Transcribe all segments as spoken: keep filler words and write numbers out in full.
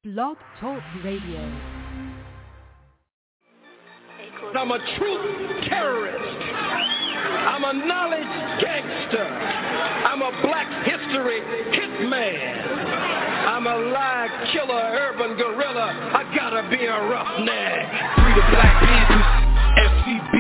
Blog Talk Radio. I'm a truth terrorist. I'm a knowledge gangster. I'm a black history hitman. I'm a lie killer, urban gorilla. I gotta be a roughneck. Free the Black Panthers, F C B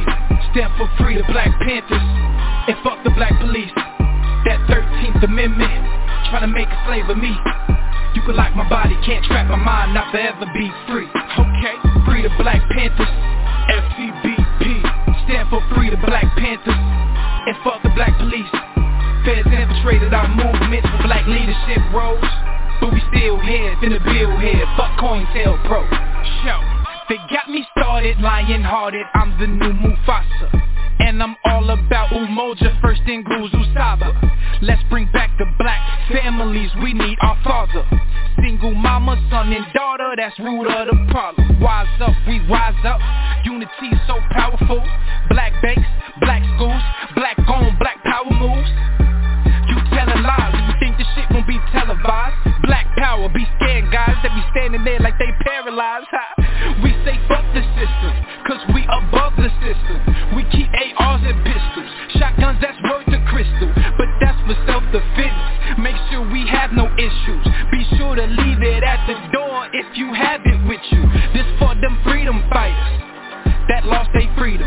P, stand for Free the Black Panthers, and fuck the black police. That thirteenth Amendment, trying to make a slave of me. You can lock my body, can't trap my mind, not forever be free. Okay, free the Black Panthers, F C B P, stand for Free the Black Panthers, and fuck the black police. Feds infiltrated our movement for black leadership roles, but we still here, finna build here, fuck COINTELPRO. Show, they got me started, lion-hearted, I'm the new Mufasa. And I'm all about Umoja, first in Guzu Saba. Let's bring back the black families, we need our father. Single mama, son and daughter, that's root of the problem. Wise up, we rise up, unity so powerful. Black banks, black schools, black owned, black power moves. You telling lies, you think this shit won't be televised. Black power, be scared guys that be standing there like they paralyzed. We say fuck the system, cause we above the system. We keep A Rs and pistols, shotguns that's worth the crystal, but that's for self-defense. Make sure we have no issues, be sure to leave it at the door if you have it with you. This for them freedom fighters that lost their freedom,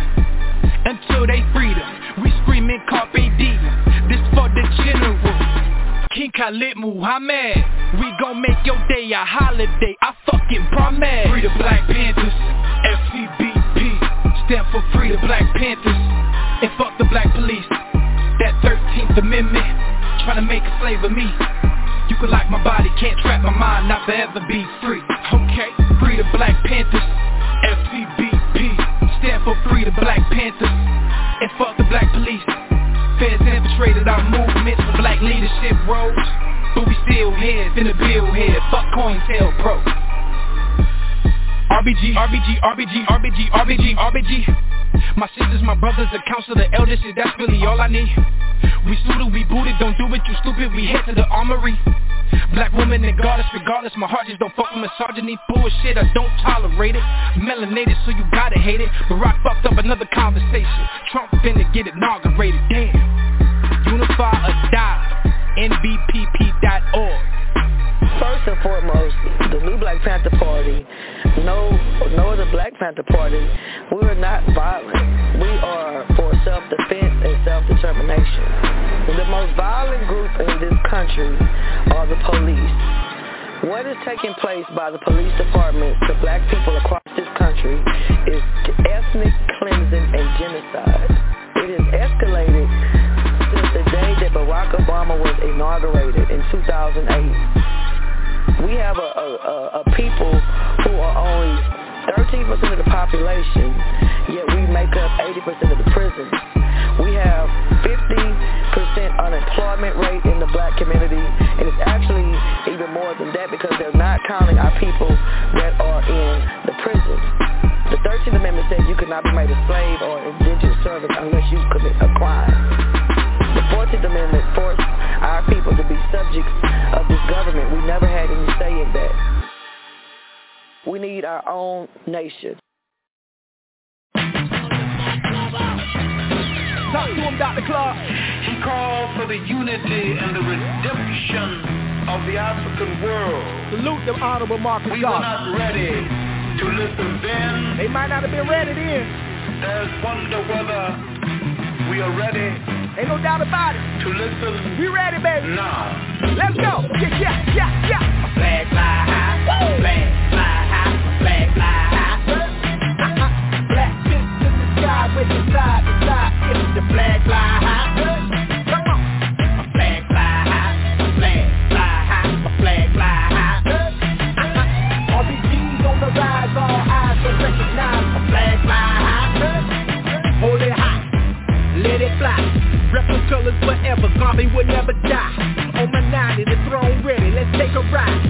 until they freedom, we screaming carpe diem. This for the general, King Khalid Muhammad. We gon' make your day a holiday, I fucking promise. Free the Black Panthers, F C B P, stand for Free the Black Panthers, and fuck the black police. That thirteenth Amendment, tryna make a slave of me. You can lock my body, can't trap my mind, not forever be free. Okay, Free the Black Panthers, F C B P, stand for Free the Black Panthers, and fuck the black police. Feds infiltrated our movement for black leadership roles, but we still here, finna build here, fuck COINTELPRO. R B G, R B G, R B G, R B G, R B G, R B G. My sisters, my brothers, the council, the elders, shit, that's really all I need. We suited, we booted, don't do it, you stupid, we head to the armory. Black woman that guard us regardless, my heart just don't fuck with misogyny. Bullshit, I don't tolerate it. Melanated, so you gotta hate it. Barack fucked up another conversation. Trump finna get inaugurated, damn. Unify or die, N B P P dot org. First and foremost, the new Black Panther Party, no, no other Black Panther Party, we are not violent. We are for self-defense and self-determination. The most violent group in this country are the police. What is taking place by the police department to black people across this country is ethnic cleansing and genocide. It has escalated since the day that Barack Obama was inaugurated in two thousand eight. We have a, a, a people who are only thirteen percent of the population, yet we make up eighty percent of the prisons. We have fifty percent unemployment rate in the black community, and it's actually even more than that because they're not counting our people that are in the prisons. The thirteenth Amendment says you cannot be made a slave or indentured servant unless you commit a crime. The fourteenth Amendment forced our people to be subjects of this government. We never had any say in that. We need our own nation. Talk to him, Doctor Clark. He called for the unity and the redemption of the African world. Salute the Honorable Marcus We Garvey. were not ready to listen then. They might not have been ready then. There's wonder whether we are ready. Ain't no doubt about it. To listen. We ready, baby. Now. Let's go. Yeah, yeah, yeah, yeah. My flag fly high. Woo. Flag fly high. My flag fly high. Uh-huh. Black chicks in the sky, waving side to side. If the flag fly high. Come on. My flag fly high. My flag fly high. My flag fly high. Uh-huh. R B Gs on the rise, all eyes will recognize. My flag fly high. Hold it high. Let it fly. Replicas forever, Garvey will never die. On my ninety, the throne ready, let's take a ride.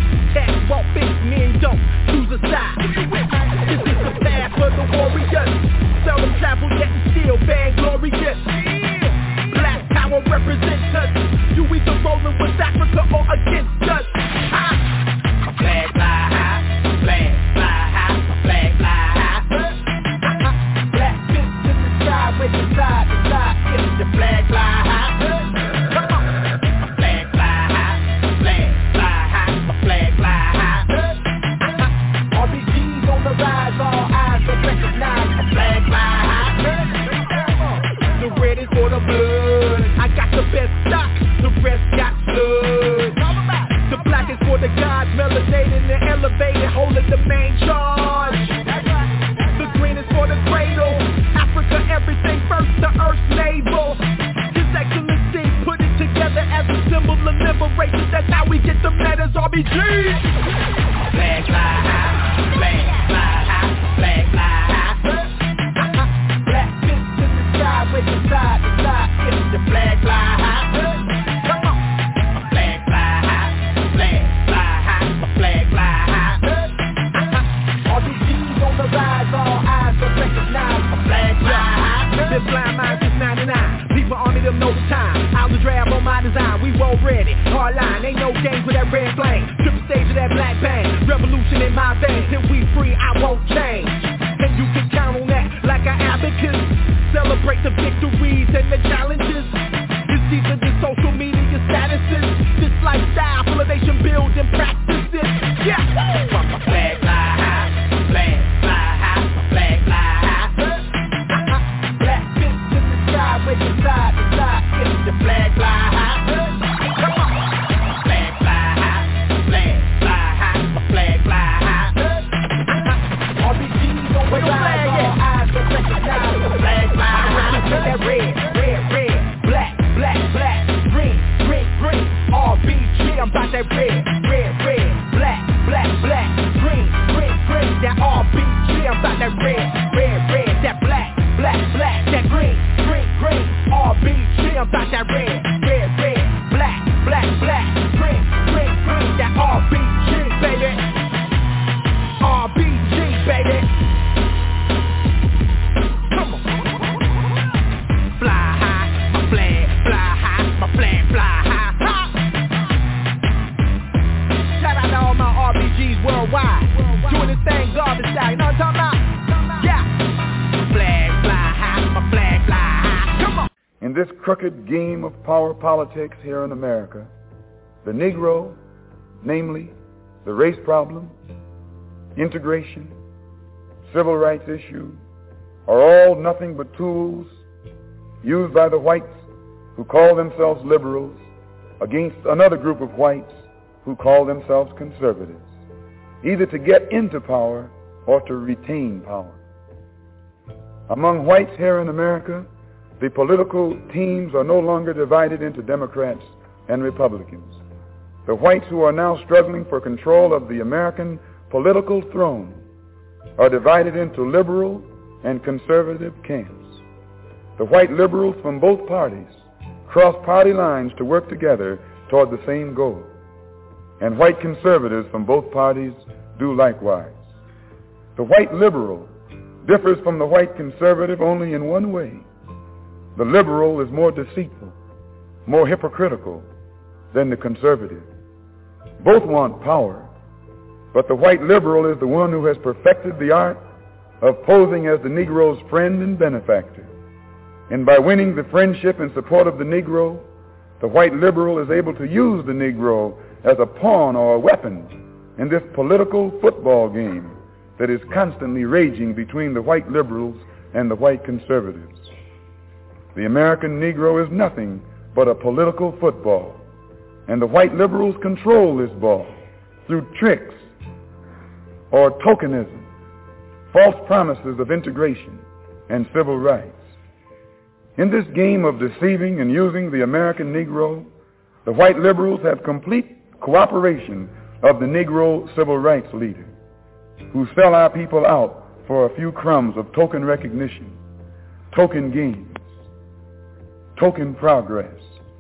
elevated and elevated, holding the main charge. The green is for the cradle. Africa, everything first, the earth's navel. His Excellency put it together as a symbol of liberation. That's how we get the letters R B G. Flag fly high, flag fly high, flag fly high. Black fists in the sky, with the side to side. It's the flag fly high. Come on. Flag fly high, flag fly high, flag fly high. R B G's on the rise, all eyes are recognized. Flag fly high. Been blind minds since ninety-nine. People army them know the time. I'll the drab on my design. We roll ready. Hard line. Ain't no games with that red flame. Triple stage of that black bang. Revolution in my veins. Till we free, I won't change. And you can count on that like an abacus. Celebrate the victories and the challenges. It's deeper than social media statuses. This lifestyle full of nation building practices. Yeah. Flag fly high, flag fly high, flag fly high. Black fists in the sky, with the side to side. It's the flag fly high. Come on. Flag fly high, flag fly high, flag fly high. R B G's on the rise, all eyes are recognized. Flag fly high. Represent that red, red, red, black, black, black, green, green, green. R B G, I'm about that red, red, red, black, black, black, green, green, green. That R B G, I'm about that red, red, red, that black, black, black, that green, green, green. R B G, I'm about that red, red, red, black, black, black, green, green, green. That R B G, baby. R B G, baby. Come on. Fly high, my flag fly high, my flag fly high. Ha! Shout out to all my R B Gs worldwide. Doing this thing garbage style, you know what I'm talking about? Yeah. Flag fly high, my flag fly high. Come on. In this crooked game of power politics here in America, the Negro, namely the race problem, integration, civil rights issue, are all nothing but tools used by the whites who call themselves liberals against another group of whites who call themselves conservatives, either to get into power or to retain power. Among whites here in America, the political teams are no longer divided into Democrats and Republicans. The whites who are now struggling for control of the American political throne are divided into liberal and conservative camps. The white liberals from both parties cross party lines to work together toward the same goal, and white conservatives from both parties do likewise. The white liberal differs from the white conservative only in one way. The liberal is more deceitful, more hypocritical than the conservative. Both want power, but the white liberal is the one who has perfected the art of posing as the Negro's friend and benefactor. And by winning the friendship and support of the Negro, the white liberal is able to use the Negro as a pawn or a weapon in this political football game that is constantly raging between the white liberals and the white conservatives. The American Negro is nothing but a political football, and the white liberals control this ball through tricks or tokenism, false promises of integration and civil rights. In this game of deceiving and using the American Negro, the white liberals have complete cooperation of the Negro civil rights leaders, who sell our people out for a few crumbs of token recognition, token gains, token progress.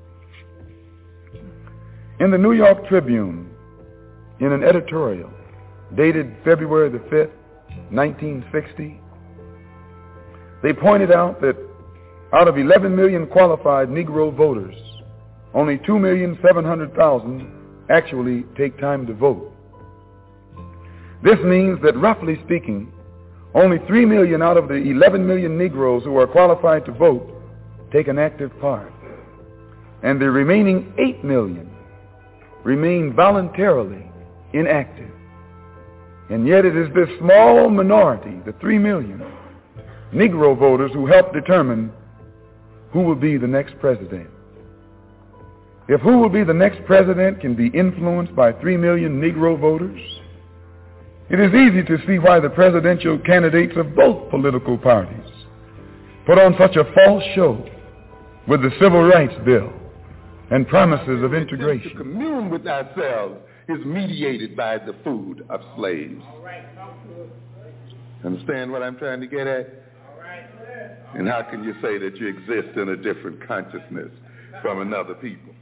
In the New York Tribune, in an editorial dated February the fifth, nineteen sixty, they pointed out that out of eleven million qualified Negro voters, only two million seven hundred thousand actually take time to vote. This means that, roughly speaking, only three million out of the eleven million Negroes who are qualified to vote take an active part, and the remaining eight million remain voluntarily inactive. And yet it is this small minority, the three million Negro voters, who help determine who will be the next president. if who will be the next president can be influenced by three million Negro voters, it is easy to see why the presidential candidates of both political parties put on such a false show with the Civil Rights Bill and promises of integration. To commune with ourselves is mediated by the food of slaves. Understand what I'm trying to get at? And how can you say that you exist in a different consciousness from another people?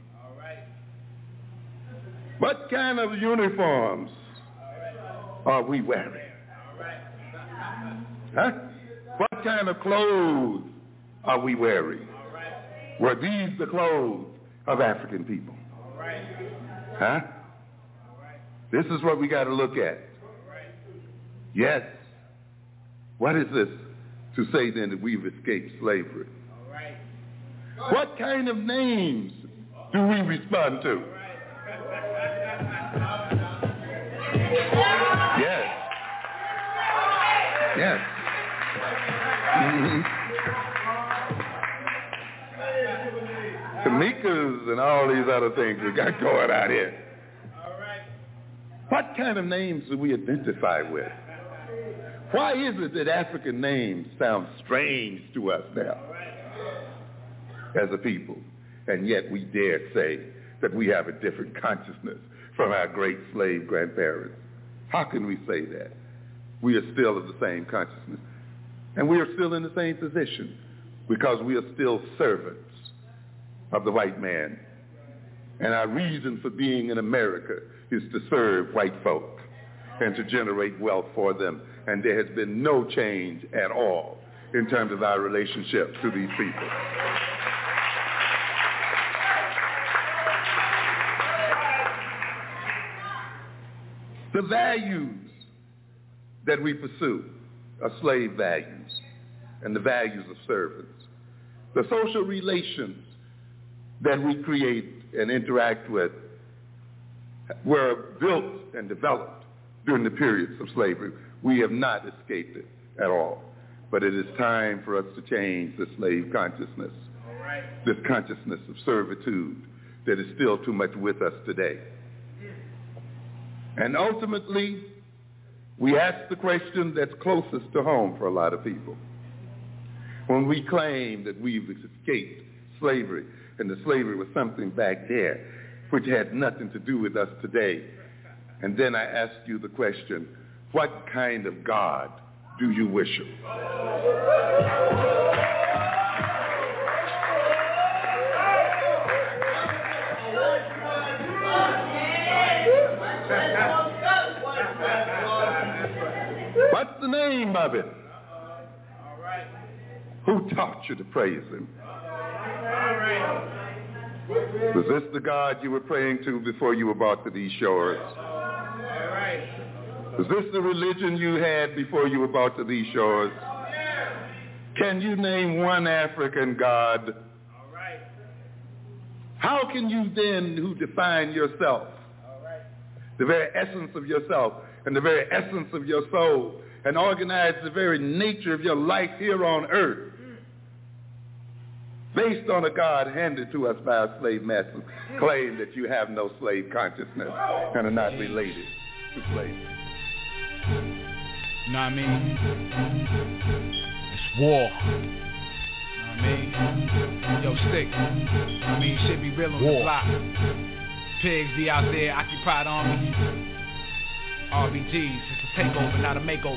What kind of uniforms are we wearing? Huh? What kind of clothes are we wearing? Were these the clothes of African people? Huh? This is what we got to look at. Yes. What is this to say then that we've escaped slavery? What kind of names do we respond to? Yes. Yes. Mm-hmm. Tamikas and all these other things we got going out here. What kind of names do we identify with? Why is it that African names sound strange to us now as a people, and yet we dare say that we have a different consciousness from our great slave grandparents? How can we say that? We are still of the same consciousness, and we are still in the same position because we are still servants of the white man. And our reason for being in America is to serve white folk and to generate wealth for them. And there has been no change at all in terms of our relationship to these people. The values that we pursue are slave values and the values of servants. The social relations that we create and interact with were built and developed during the periods of slavery. We have not escaped it at all. But it is time for us to change the slave consciousness, right. This consciousness of servitude that is still too much with us today. And ultimately, we ask the question that's closest to home for a lot of people. When we claim that we've escaped slavery, and the slavery was something back there which had nothing to do with us today. And then I ask you the question, what kind of God do you worship? What's the name of it? Who taught you to praise him? Was this the God you were praying to before you were brought to these shores? Was this the religion you had before you were brought to these shores? Can you name one African God? How can you then, who define yourself, the very essence of yourself and the very essence of your soul, and organize the very nature of your life here on earth, based on a God handed to us by our slave masters, claim that you have no slave consciousness and are not related to slavery? You know what I mean? It's war. You know what I mean? Yo, Stick. I mean, shit be real on war. The block. Pigs be out there, occupied army. R B Gs, it's a takeover, not a makeover.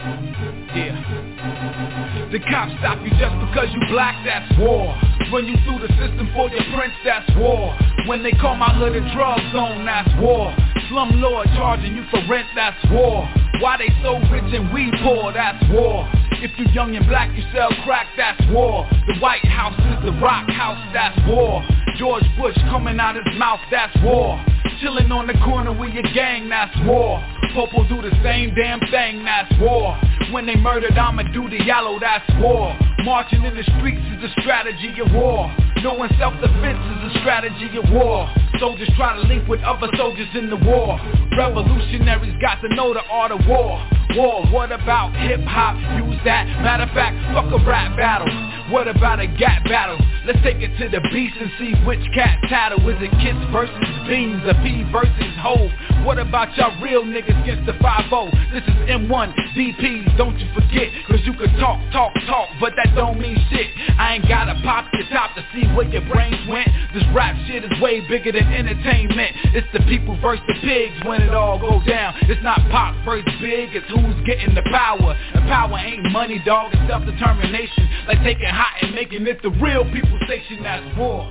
Yeah. The cops stop you just because you black, that's war. Run you through the system for your prince, that's war. When they call my hood a drug zone, that's war. Slumlord charging you for rent, that's war. Why they so rich and we poor, that's war. If you young and black, you sell crack, that's war. The White House is the rock house, that's war. George Bush coming out his mouth, that's war. Chilling on the corner with your gang, that's war. Popo do the same damn thing, that's war. When they murdered Amadou Diallo, that's war. Marching in the streets is a strategy of war. Knowing self-defense is a strategy of war. Soldiers try to link with other soldiers in the war. Revolutionaries got to know the art of war. War, what about hip-hop? Use that. Matter of fact, fuck a rap battle. What about a gap battle? Let's take it to the beast and see which cat tattle. Is it Kiss versus Beans, or P versus Hove? What about y'all real niggas against the five oh? This is M one D P, don't you forget. Cause you can talk, talk, talk, but that don't mean shit. I ain't gotta pop your top to see where your brains went. This rap shit is way bigger than entertainment. It's the people versus the pigs when it all go down. It's not Pop versus Big, it's who's getting the power. And power ain't money, dog, it's self-determination. Like taking hot and making it the real people station. That's war.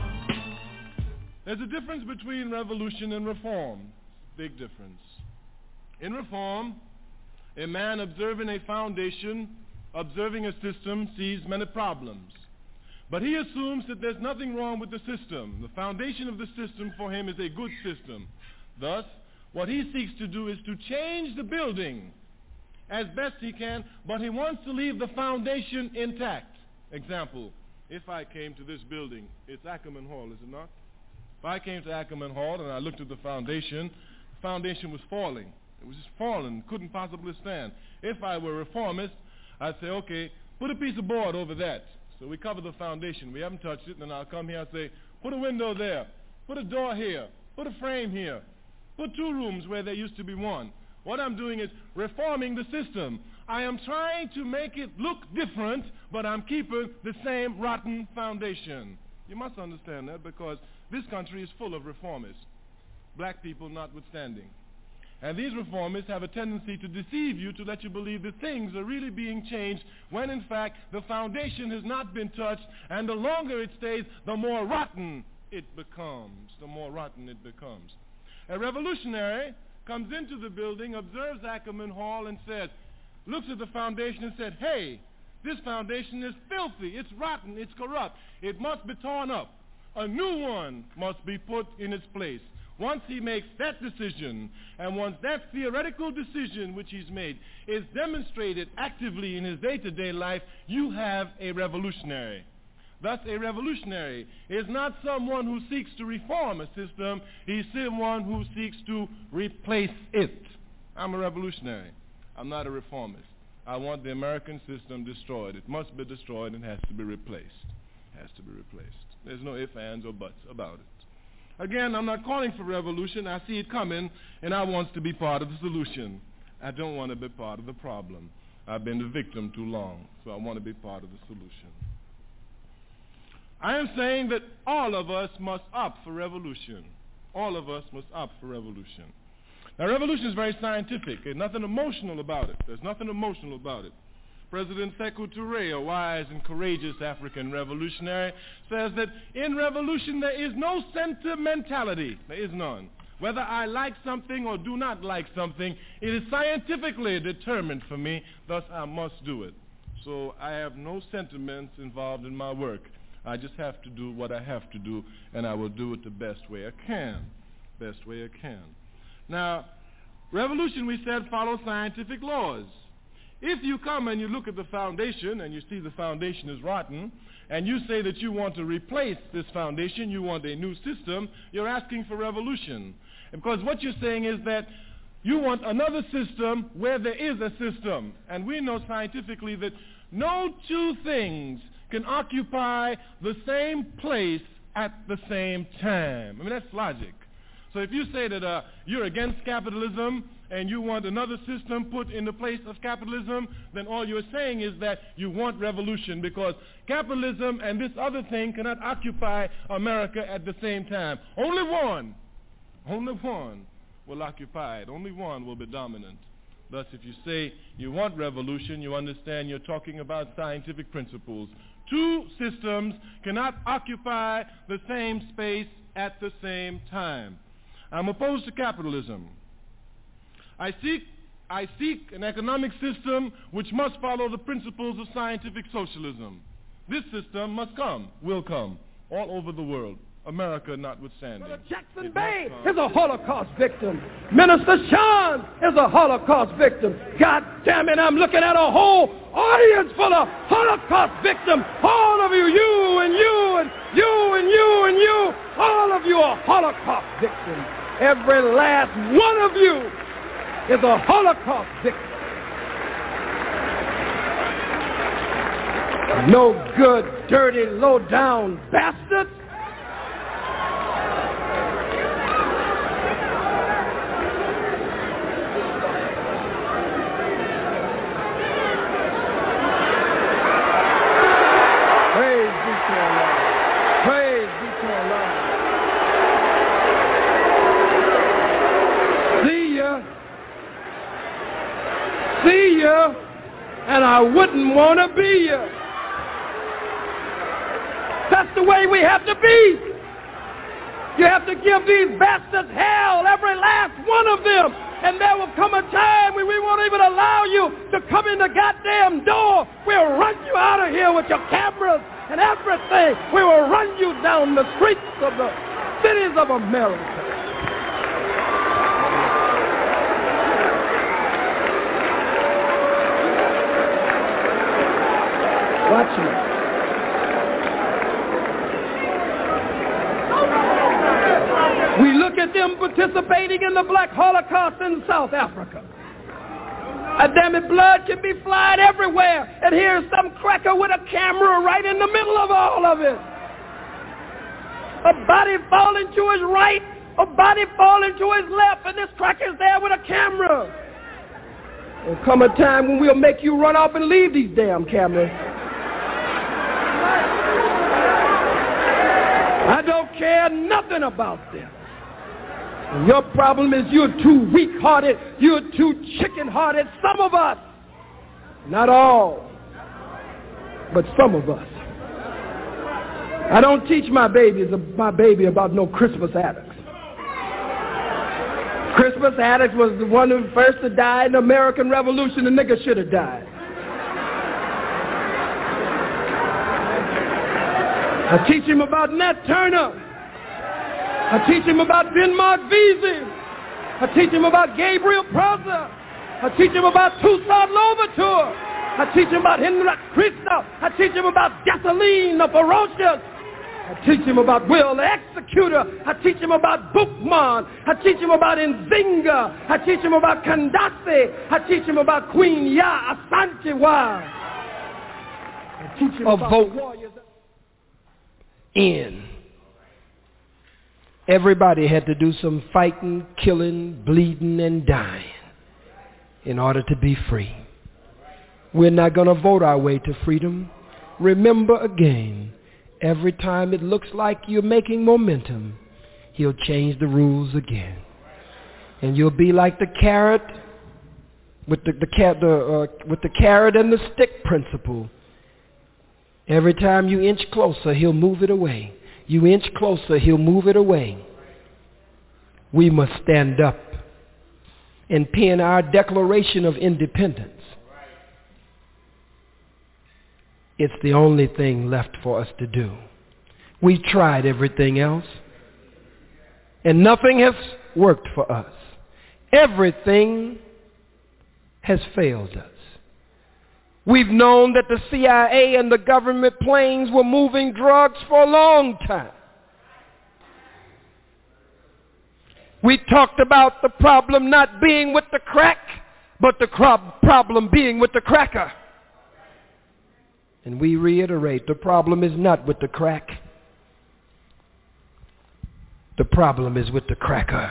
There's a difference between revolution and reform. Big difference. In reform, a man observing a foundation, observing a system, sees many problems. But he assumes that there's nothing wrong with the system. The foundation of the system for him is a good system. Thus, what he seeks to do is to change the building as best he can, but he wants to leave the foundation intact. Example, if I came to this building, it's Ackerman Hall, is it not? If I came to Ackerman Hall and I looked at the foundation, the foundation was falling. It was just falling, couldn't possibly stand. If I were a reformist, I'd say, okay, put a piece of board over that. So we cover the foundation. We haven't touched it, and then I'll come here and say, put a window there, put a door here, put a frame here, put two rooms where there used to be one. What I'm doing is reforming the system. I am trying to make it look different, but I'm keeping the same rotten foundation. You must understand that, because this country is full of reformists, black people notwithstanding. And these reformists have a tendency to deceive you, to let you believe that things are really being changed, when in fact the foundation has not been touched, and the longer it stays, the more rotten it becomes. The more rotten it becomes. A revolutionary comes into the building, observes Ackerman Hall, and says, looks at the foundation and said, hey, this foundation is filthy, it's rotten, it's corrupt, it must be torn up. A new one must be put in its place. Once he makes that decision, and once that theoretical decision which he's made is demonstrated actively in his day-to-day life, you have a revolutionary. Thus, a revolutionary is not someone who seeks to reform a system, he's someone who seeks to replace it. I'm a revolutionary. I'm not a reformist. I want the American system destroyed. It must be destroyed and has to be replaced. It has to be replaced. There's no ifs, ands, or buts about it. Again, I'm not calling for revolution. I see it coming, and I want to be part of the solution. I don't want to be part of the problem. I've been the victim too long, so I want to be part of the solution. I am saying that all of us must opt for revolution. All of us must opt for revolution. Now, revolution is very scientific. There's nothing emotional about it. There's nothing emotional about it. President Sekou Touré, a wise and courageous African revolutionary, says that in revolution there is no sentimentality. There is none. Whether I like something or do not like something, it is scientifically determined for me, thus I must do it. So I have no sentiments involved in my work. I just have to do what I have to do, and I will do it the best way I can. Best way I can. Now, revolution, we said, follows scientific laws. If you come and you look at the foundation and you see the foundation is rotten, and you say that you want to replace this foundation, you want a new system, you're asking for revolution. Because what you're saying is that you want another system where there is a system. And we know scientifically that no two things can occupy the same place at the same time. I mean, that's logic. So if you say that uh, you're against capitalism and you want another system put in the place of capitalism, then all you're saying is that you want revolution, because capitalism and this other thing cannot occupy America at the same time. Only one, only one will occupy it. Only one will be dominant. Thus, if you say you want revolution, you understand you're talking about scientific principles. Two systems cannot occupy the same space at the same time. I'm opposed to capitalism. I seek, I seek an economic system which must follow the principles of scientific socialism. This system must come, will come, all over the world, America notwithstanding. Brother Jackson Bay is a Holocaust victim. Minister Sean is a Holocaust victim. God damn it, I'm looking at a whole audience full of Holocaust victims. All of you, you and you and you and you and you, all of you are Holocaust victims. Every last one of you is a Holocaust victim. No good, dirty, low-down bastards. Praise be to Allah. Praise be to Allah. See ya. See ya. And I wouldn't want to be ya. That's the way we have to be. You have to give these bastards hell, every last one of them. And there will come a time when we won't even allow you to come in the goddamn door. We'll run you out of here with your cameras and everything. We will run you down the streets of the cities of America. Watch me. We look at them participating in the Black Holocaust in South Africa. A damn it, blood can be flying everywhere. And here's some cracker with a camera right in the middle of all of it. A body falling to his right, a body falling to his left, and this cracker's there with a camera. There'll come a time when we'll make you run off and leave these damn cameras. I don't care nothing about them. And your problem is you're too weak-hearted, you're too chicken-hearted. Some of us, not all, but some of us. I don't teach my babies, my baby about no Crispus Attucks. Crispus Attucks was the one who first to die in the American Revolution. The nigga should have died. I teach him about Nat Turner. I teach him about Denmark Vesey. I teach him about Gabriel Prosser. I teach him about Toussaint Louverture. I teach him about Henrik Christoph. I teach him about Gasoline the Ferocious. I teach him about Will the Executor. I teach him about Boukman. I teach him about Nzinga. I teach him about Kandase. I teach him about Queen Ya Asantewaa. I teach him about the warriors. In. Everybody had to do some fighting, killing, bleeding, and dying in order to be free. We're not going to vote our way to freedom. Remember again, every time it looks like you're making momentum, he'll change the rules again. And you'll be like the carrot with the, the, the, uh, with the carrot and the stick principle. Every time you inch closer, he'll move it away. You inch closer, he'll move it away. We must stand up and pen our Declaration of Independence. It's the only thing left for us to do. We tried everything else, and nothing has worked for us. Everything has failed us. We've known that the C I A and the government planes were moving drugs for a long time. We talked about the problem not being with the crack, but the problem being with the cracker. And we reiterate, the problem is not with the crack. The problem is with the cracker.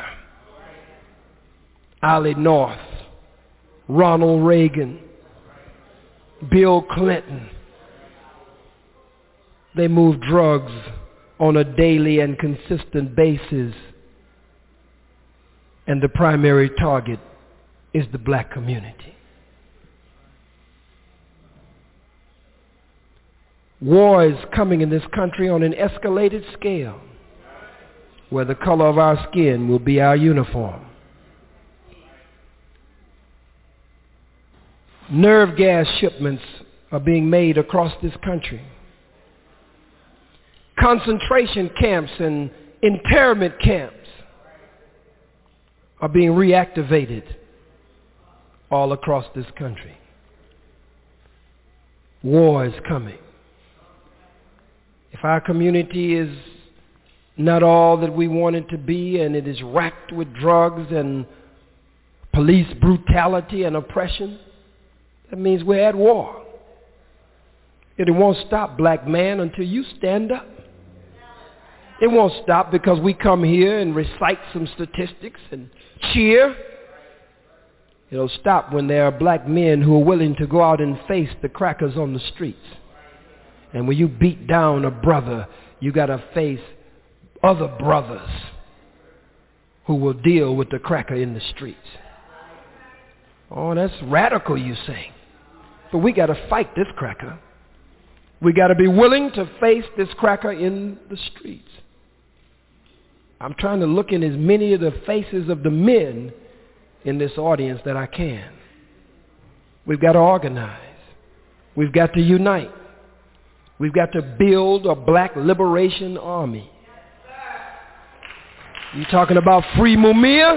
Ollie North, Ronald Reagan, Bill Clinton. They move drugs on a daily and consistent basis. And the primary target is the black community. War is coming in this country on an escalated scale, where the color of our skin will be our uniform. Nerve gas shipments are being made across this country. Concentration camps and internment camps are being reactivated all across this country. War is coming. If our community is not all that we want it to be, and it is racked with drugs and police brutality and oppression, that means we're at war. It won't stop, black man, until you stand up. It won't stop because we come here and recite some statistics and cheer. It'll stop when there are black men who are willing to go out and face the crackers on the streets. And when you beat down a brother, you got to face other brothers who will deal with the cracker in the streets. Oh, that's radical, you say. But we got to fight this cracker. We got to be willing to face this cracker in the streets. I'm trying to look in as many of the faces of the men in this audience that I can. We've got to organize. We've got to unite. We've got to build a black liberation army. You talking about free Mumia?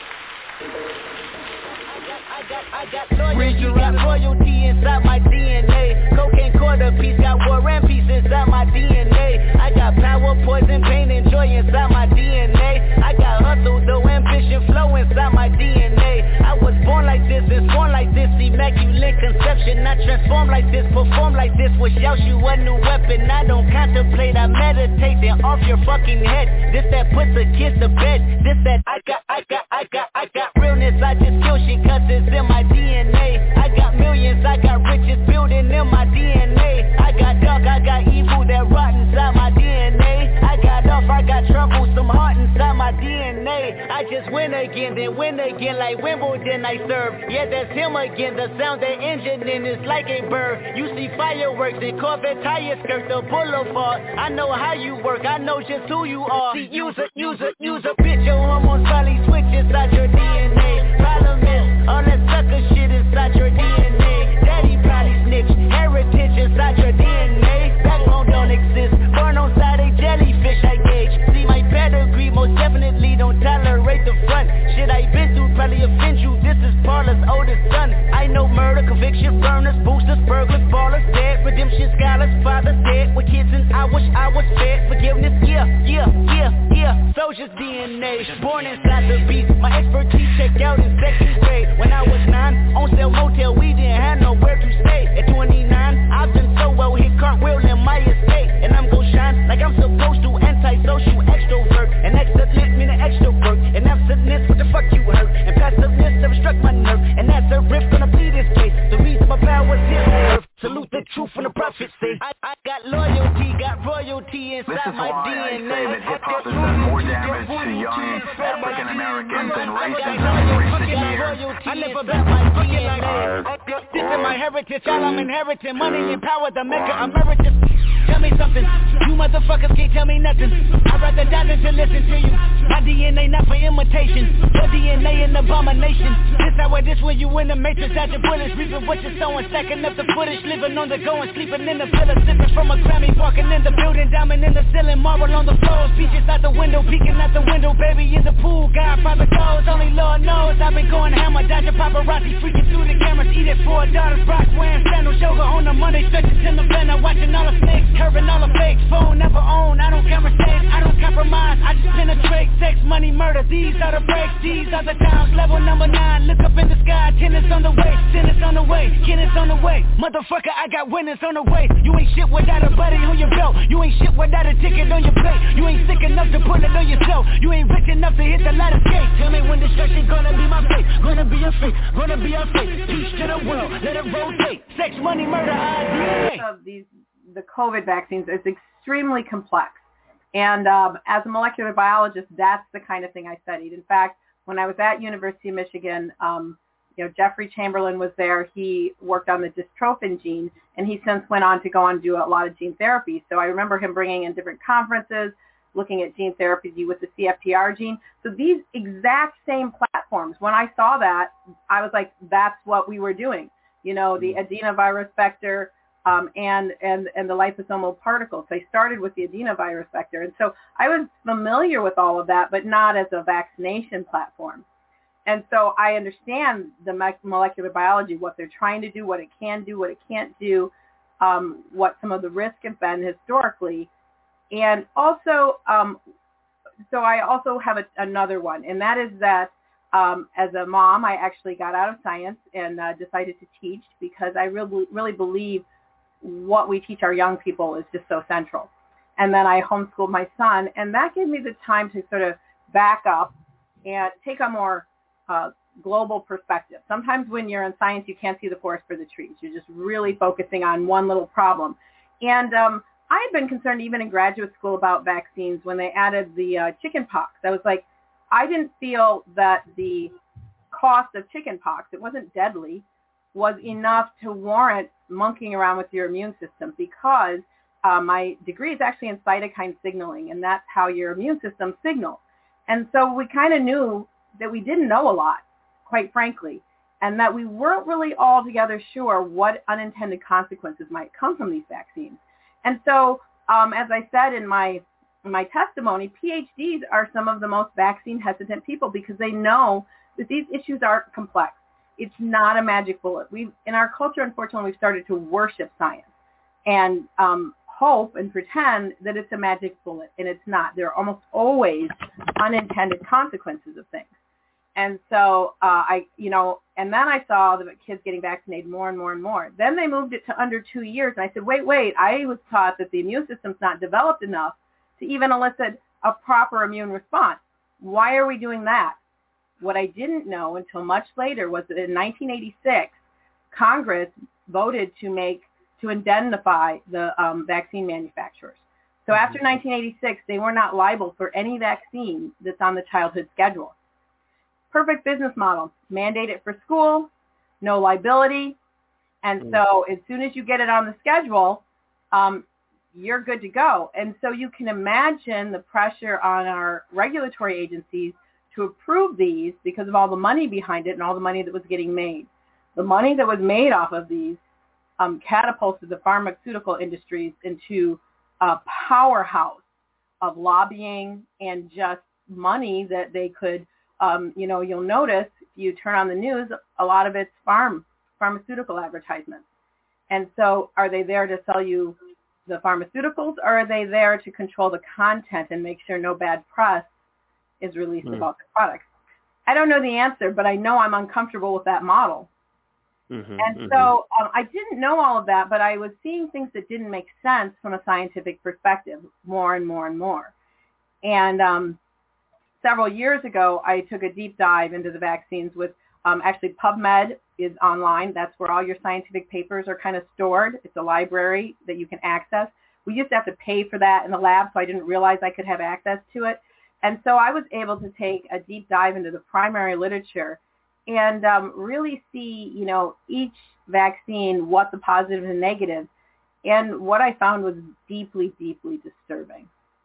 Loyalty, got royalty inside my D N A. Cocaine quarter piece, got war and peace inside my D N A. I got power, poison, pain, and joy inside my D N A. I got hustle, though, ambition, flow inside my D N A. I was born like this and born like this, immaculate conception. I transform like this, perform like this, wish out you a new weapon. I don't contemplate, I meditate, then off your fucking head. This that puts a kiss to bed. This that I got, I got, I got, I got realness. I just kill shit cause it's in my D N A. I got millions, I got riches building in my D N A. I got dark, I got evil that rot inside my D N A. I got off, I got trouble, some heart inside my D N A. I just win again, then win again like Wimbledon I serve. Yeah, that's him again, the sound that engine in is like a bird. You see fireworks and Corvette tires skirt the boulevard. I know how you work, I know just who you are. See, use a, use a, use a bitch, your hormones probably switch inside your D N A. Problem is, all that sucker shit inside your D N A. Daddy probably snitch, heritage inside your D N A. Backbone don't exist, born on side a jellyfish I gauge. See my pedigree, most definitely don't tolerate the front. Shit I been through probably offend you, this is Paula's oldest son. I know murder, conviction, burners, boosters, burglars, ballers, dead. Redemption scholars, fathers dead. With kids and I wish I was fed. Forgiveness, yeah, yeah, yeah, yeah. Soldier's D N A, born inside the beast. My expertise checked out in second grade. When I was nine, on sale motel, we didn't have nowhere to stay. At twenty-nine, I've been so well, hit cartwheel in my estate. And I'm gon' shine like I'm supposed to, antisocial extrovert. And excellent meaning extrovert. And absentness, what the fuck you hurt? And passiveness never struck my nerve. And that's a riff gonna be this case. The reason my power's here on earth. Salute the truth from the prophets say. I, I got loyalty, got royalty inside my D N A. This is why I say that hip-hop has done more damage to young African Americans than racism in recent years. I never bet my D N A. This is my heritage, all I'm inheriting. Money and power, the maker emeritus. Tell me something, you motherfuckers can't tell me nothing. I'd rather die than to listen to you. My D N A not for imitation. Your D N A an abomination. This how it is when you in the matrix. Out your bullets, reaping what you're sowing. Stacking up the footage, living on the go and sleeping in the villa. Sipping from a Grammy, walking in the building. Diamond in the ceiling, marble on the floors. Beaches out the window, peeking out the window. Baby in the pool, Godfather goes. Only Lord knows I've been going hammer. Dodging paparazzi, freaking through the cameras. Eat it for a daughter's rock, wearing sandals. Yoga on a Monday, stretching in the van. Watching all the snakes. Curving all the fakes, phone never own. I don't camera stage, I don't compromise. I just penetrate, sex, money, murder. These are the breaks, these are the times. Level number nine, look up in the sky. Tennis on the way, tennis on the way, tennis on the way. Motherfucker, I got winners on the way. You ain't shit without a buddy on your belt. You ain't shit without a ticket on your plate. You ain't sick enough to put it on yourself. You ain't rich enough to hit the ladder gate. Tell me when destruction gonna be my fate. Gonna be a fate, gonna be a fate. Peace to the world, let it rotate. Sex, money, murder, I D N A. Of these the COVID vaccines is extremely complex. And um, as a molecular biologist, that's the kind of thing I studied. In fact, when I was at University of Michigan, um, you know, Jeffrey Chamberlain was there. He worked on the dystrophin gene, and he since went on to go on and do a lot of gene therapy. So I remember him bringing in different conferences, looking at gene therapy with the C F T R gene. So these exact same platforms, when I saw that, I was like, that's what we were doing. You know, the adenovirus vector, Um, and, and, and the liposomal particles. They started with the adenovirus vector. And so I was familiar with all of that, but not as a vaccination platform. And so I understand the molecular biology, what they're trying to do, what it can do, what it can't do, um, what some of the risks have been historically. And also, um, so I also have a, another one, and that is that um, as a mom, I actually got out of science and uh, decided to teach because I really, really believe what we teach our young people is just so central. And then I homeschooled my son, and that gave me the time to sort of back up and take a more uh, global perspective. Sometimes when you're in science, you can't see the forest for the trees. You're just really focusing on one little problem. And um, I had been concerned even in graduate school about vaccines when they added the uh, chicken pox. I was like, I didn't feel that the cost of chicken pox, it wasn't deadly, was enough to warrant monkeying around with your immune system, because uh, my degree is actually in cytokine signaling, and that's how your immune system signals. And so we kind of knew that we didn't know a lot, quite frankly, and that we weren't really altogether sure what unintended consequences might come from these vaccines. And so, um, as I said in my in my testimony, PhDs are some of the most vaccine hesitant people because they know that these issues are complex. It's not a magic bullet. We've, in our culture, unfortunately, we've started to worship science and um, hope and pretend that it's a magic bullet, and it's not. There are almost always unintended consequences of things. And so uh, I, you know, and then I saw the kids getting vaccinated more and more and more. Then they moved it to under two years. And I said, wait, wait, I was taught that the immune system's not developed enough to even elicit a proper immune response. Why are we doing that? What I didn't know until much later was that in nineteen eighty-six, Congress voted to make, to indemnify the um, vaccine manufacturers. So after nineteen eighty-six, they were not liable for any vaccine that's on the childhood schedule. Perfect business model. Mandate it for school, no liability. And so as soon as you get it on the schedule, um, you're good to go. And so you can imagine the pressure on our regulatory agencies to approve these because of all the money behind it and all the money that was getting made. The money that was made off of these um, catapulted the pharmaceutical industries into a powerhouse of lobbying and just money that they could, um, you know, you'll notice if you turn on the news, a lot of it's farm, pharmaceutical advertisements. And so are they there to sell you the pharmaceuticals, or are they there to control the content and make sure no bad press is released mm. about the products? I don't know the answer, but I know I'm uncomfortable with that model. Mm-hmm, and mm-hmm. so um, I didn't know all of that, but I was seeing things that didn't make sense from a scientific perspective more and more and more. And um, several years ago, I took a deep dive into the vaccines with um, actually PubMed is online. That's where all your scientific papers are kind of stored. It's a library that you can access. We used to have to pay for that in the lab, so I didn't realize I could have access to it. And so I was able to take a deep dive into the primary literature and um, really see, you know, each vaccine, what the positives and negatives. And what I found was deeply, deeply disturbing.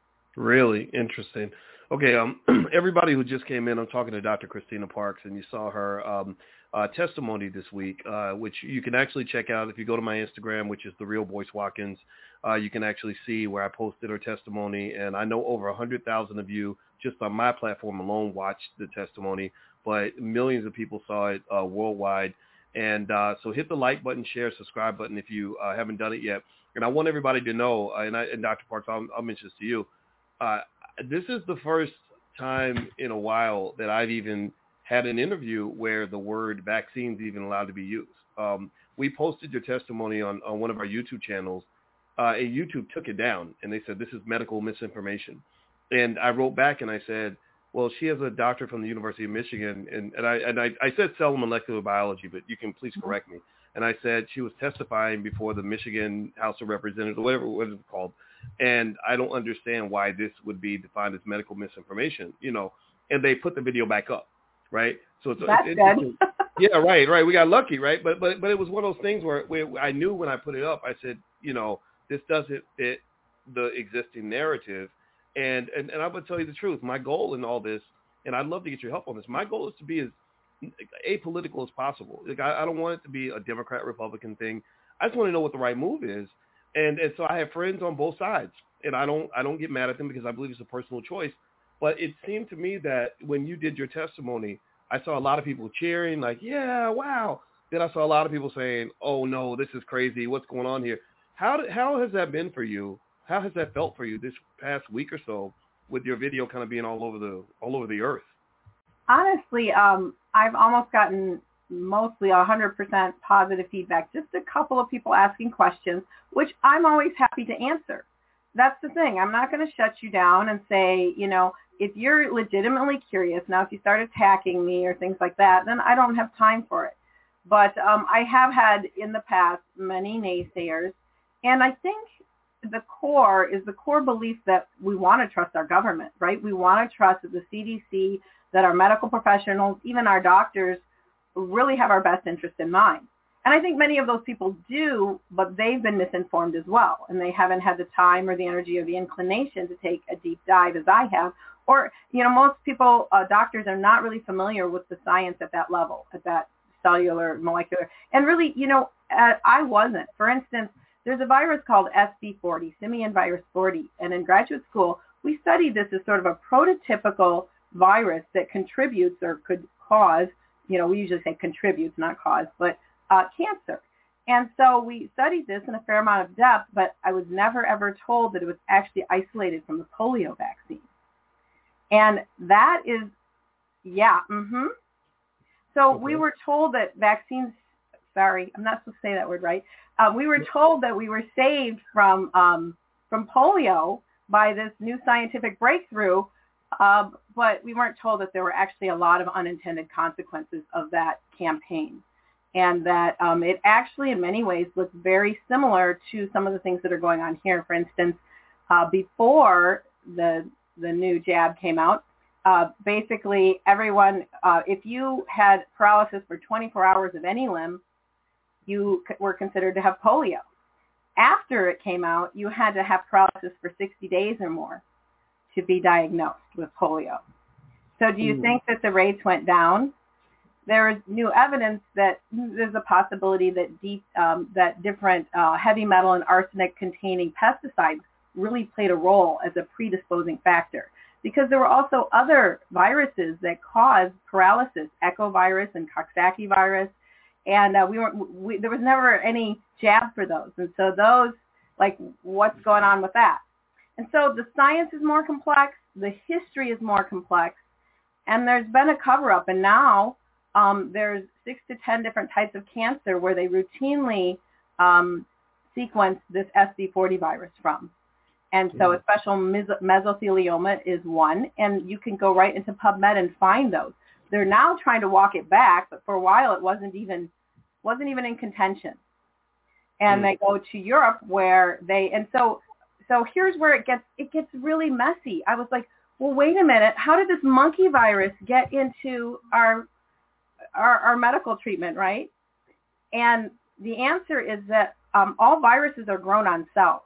Really interesting. Okay, um, everybody who just came in, I'm talking to Doctor Christina Parks, and you saw her um, uh, testimony this week, uh, which you can actually check out if you go to my Instagram, which is The Real Boyce Watkins. Uh, you can actually see where I posted her testimony, and I know over one hundred thousand of you just on my platform alone watched the testimony, but millions of people saw it uh, worldwide. And uh, so hit the like button, share, subscribe button if you uh, haven't done it yet. And I want everybody to know, uh, and, I, and Doctor Parks, I'll, I'll mention this to you, uh, this is the first time in a while that I've even had an interview where the word vaccines even allowed to be used. Um, we posted your testimony on, on one of our YouTube channels, uh, and YouTube took it down, and they said this is medical misinformation. And I wrote back and I said, well, she has a doctorate from the University of Michigan, and, and, I, and I, I said cell molecular biology, but you can please correct me. And I said she was testifying before the Michigan House of Representatives, or whatever it was called. And I don't understand why this would be defined as medical misinformation, you know. And they put the video back up, right? So it's, That's it's, good. it's yeah, right, right. We got lucky, right? But but but it was one of those things where, where I knew when I put it up, I said, you know, this doesn't fit the existing narrative. And, and and I would tell you the truth. My goal in all this, and I'd love to get your help on this, my goal is to be as apolitical as possible. Like I, I don't want it to be a Democrat-Republican thing. I just want to know what the right move is. And and so I have friends on both sides, and I don't I don't get mad at them because I believe it's a personal choice. But it seemed to me that when you did your testimony, I saw a lot of people cheering, like, yeah, wow. Then I saw a lot of people saying, oh, no, this is crazy. What's going on here? How did, how has that been for you? How has that felt for you this past week or so with your video kind of being all over the all over the earth? Honestly, um, I've almost gotten mostly one hundred percent positive feedback, just a couple of people asking questions, which I'm always happy to answer. That's the thing. I'm not going to shut you down and say, you know, if you're legitimately curious, now if you start attacking me or things like that, then I don't have time for it. But um, I have had in the past many naysayers, and I think the core is the core belief that we want to trust our government, right? We want to trust that the C D C, that our medical professionals, even our doctors, really have our best interest in mind. And I think many of those people do, but they've been misinformed as well, and they haven't had the time or the energy or the inclination to take a deep dive as I have. Or, you know, most people, uh, doctors are not really familiar with the science at that level, at that cellular, molecular. And really, you know, uh, I wasn't. For instance, there's a virus called S V forty, simian virus forty. And in graduate school, we studied this as sort of a prototypical virus that contributes or could cause, you know, we usually say contributes, not cause, but uh, cancer. And so we studied this in a fair amount of depth, but I was never, ever told that it was actually isolated from the polio vaccine. And that is, yeah, mm-hmm. So okay. We were told that vaccines, sorry, I'm not supposed to say that word right. Uh, we were told that we were saved from um, from polio by this new scientific breakthrough, uh, but we weren't told that there were actually a lot of unintended consequences of that campaign, and that um, it actually in many ways looks very similar to some of the things that are going on here. For instance, uh, before the the new jab came out, uh, basically everyone, uh, if you had paralysis for twenty-four hours of any limb, you were considered to have polio. After it came out, you had to have paralysis for sixty days or more to be diagnosed with polio. So do you mm. think that the rates went down? There is new evidence that there's a possibility that deep, um, that different uh, heavy metal and arsenic-containing pesticides really played a role as a predisposing factor, because there were also other viruses that caused paralysis, echovirus and Coxsackie virus, and uh, we weren't. We, there was never any jab for those, and so those, like, what's going on with that? And so the science is more complex, the history is more complex, and there's been a cover-up, and now um, there's six to ten different types of cancer where they routinely um, sequence this S V forty virus from. And so a special mes- mesothelioma is one, and you can go right into PubMed and find those. They're now trying to walk it back, but for a while it wasn't even wasn't even in contention. And mm. they go to Europe where they and so so here's where it gets it gets really messy. I was like, well, wait a minute, how did this monkey virus get into our our, our medical treatment, right? And the answer is that um, all viruses are grown on cells.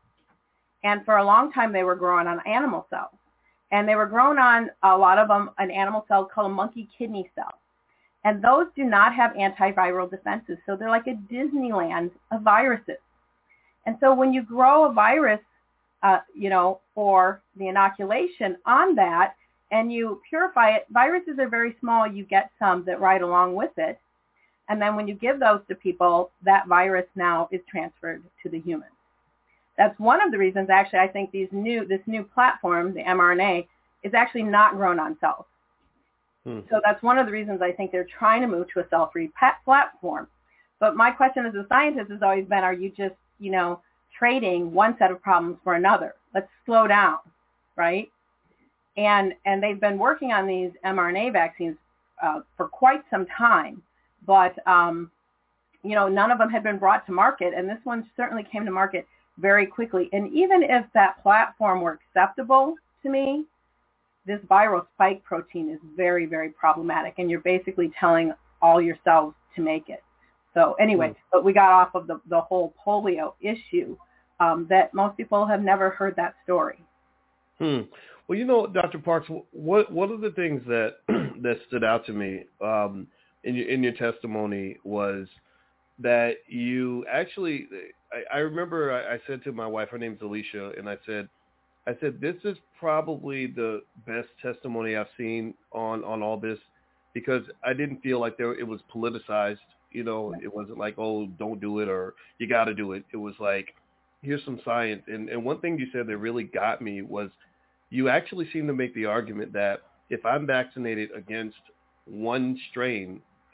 And for a long time, they were grown on animal cells. And they were grown on, a lot of them, an animal cell called a monkey kidney cell. And those do not have antiviral defenses. So they're like a Disneyland of viruses. And so when you grow a virus, uh, you know, for the inoculation on that, and you purify it, viruses are very small. You get some that ride along with it. And then when you give those to people, that virus now is transferred to the human. That's one of the reasons, actually, I think these new this new platform, the mRNA, is actually not grown on cells. Hmm. So that's one of the reasons I think they're trying to move to a cell-free platform. But my question as a scientist has always been, are you just, you know, trading one set of problems for another? Let's slow down, right? And and they've been working on these mRNA vaccines uh, for quite some time, but, um, you know, none of them had been brought to market, and this one certainly came to market very quickly. And even if that platform were acceptable to me, this viral spike protein is very, very problematic, and you're basically telling all your cells to make it. So anyway, mm. but we got off of the, the whole polio issue, um, that most people have never heard that story. Hmm. Well, you know, Doctor Parks, what one of the things that that stood out to me um, in your in your testimony was that you actually, I, I remember I, I said to my wife, her name's Alicia, and I said, I said, this is probably the best testimony I've seen on, on all this, because I didn't feel like there it was politicized. You know, it wasn't like, oh, don't do it or you got to do it. It was like, here's some science. And, and one thing you said that really got me was you actually seem to make the argument that if I'm vaccinated against one strain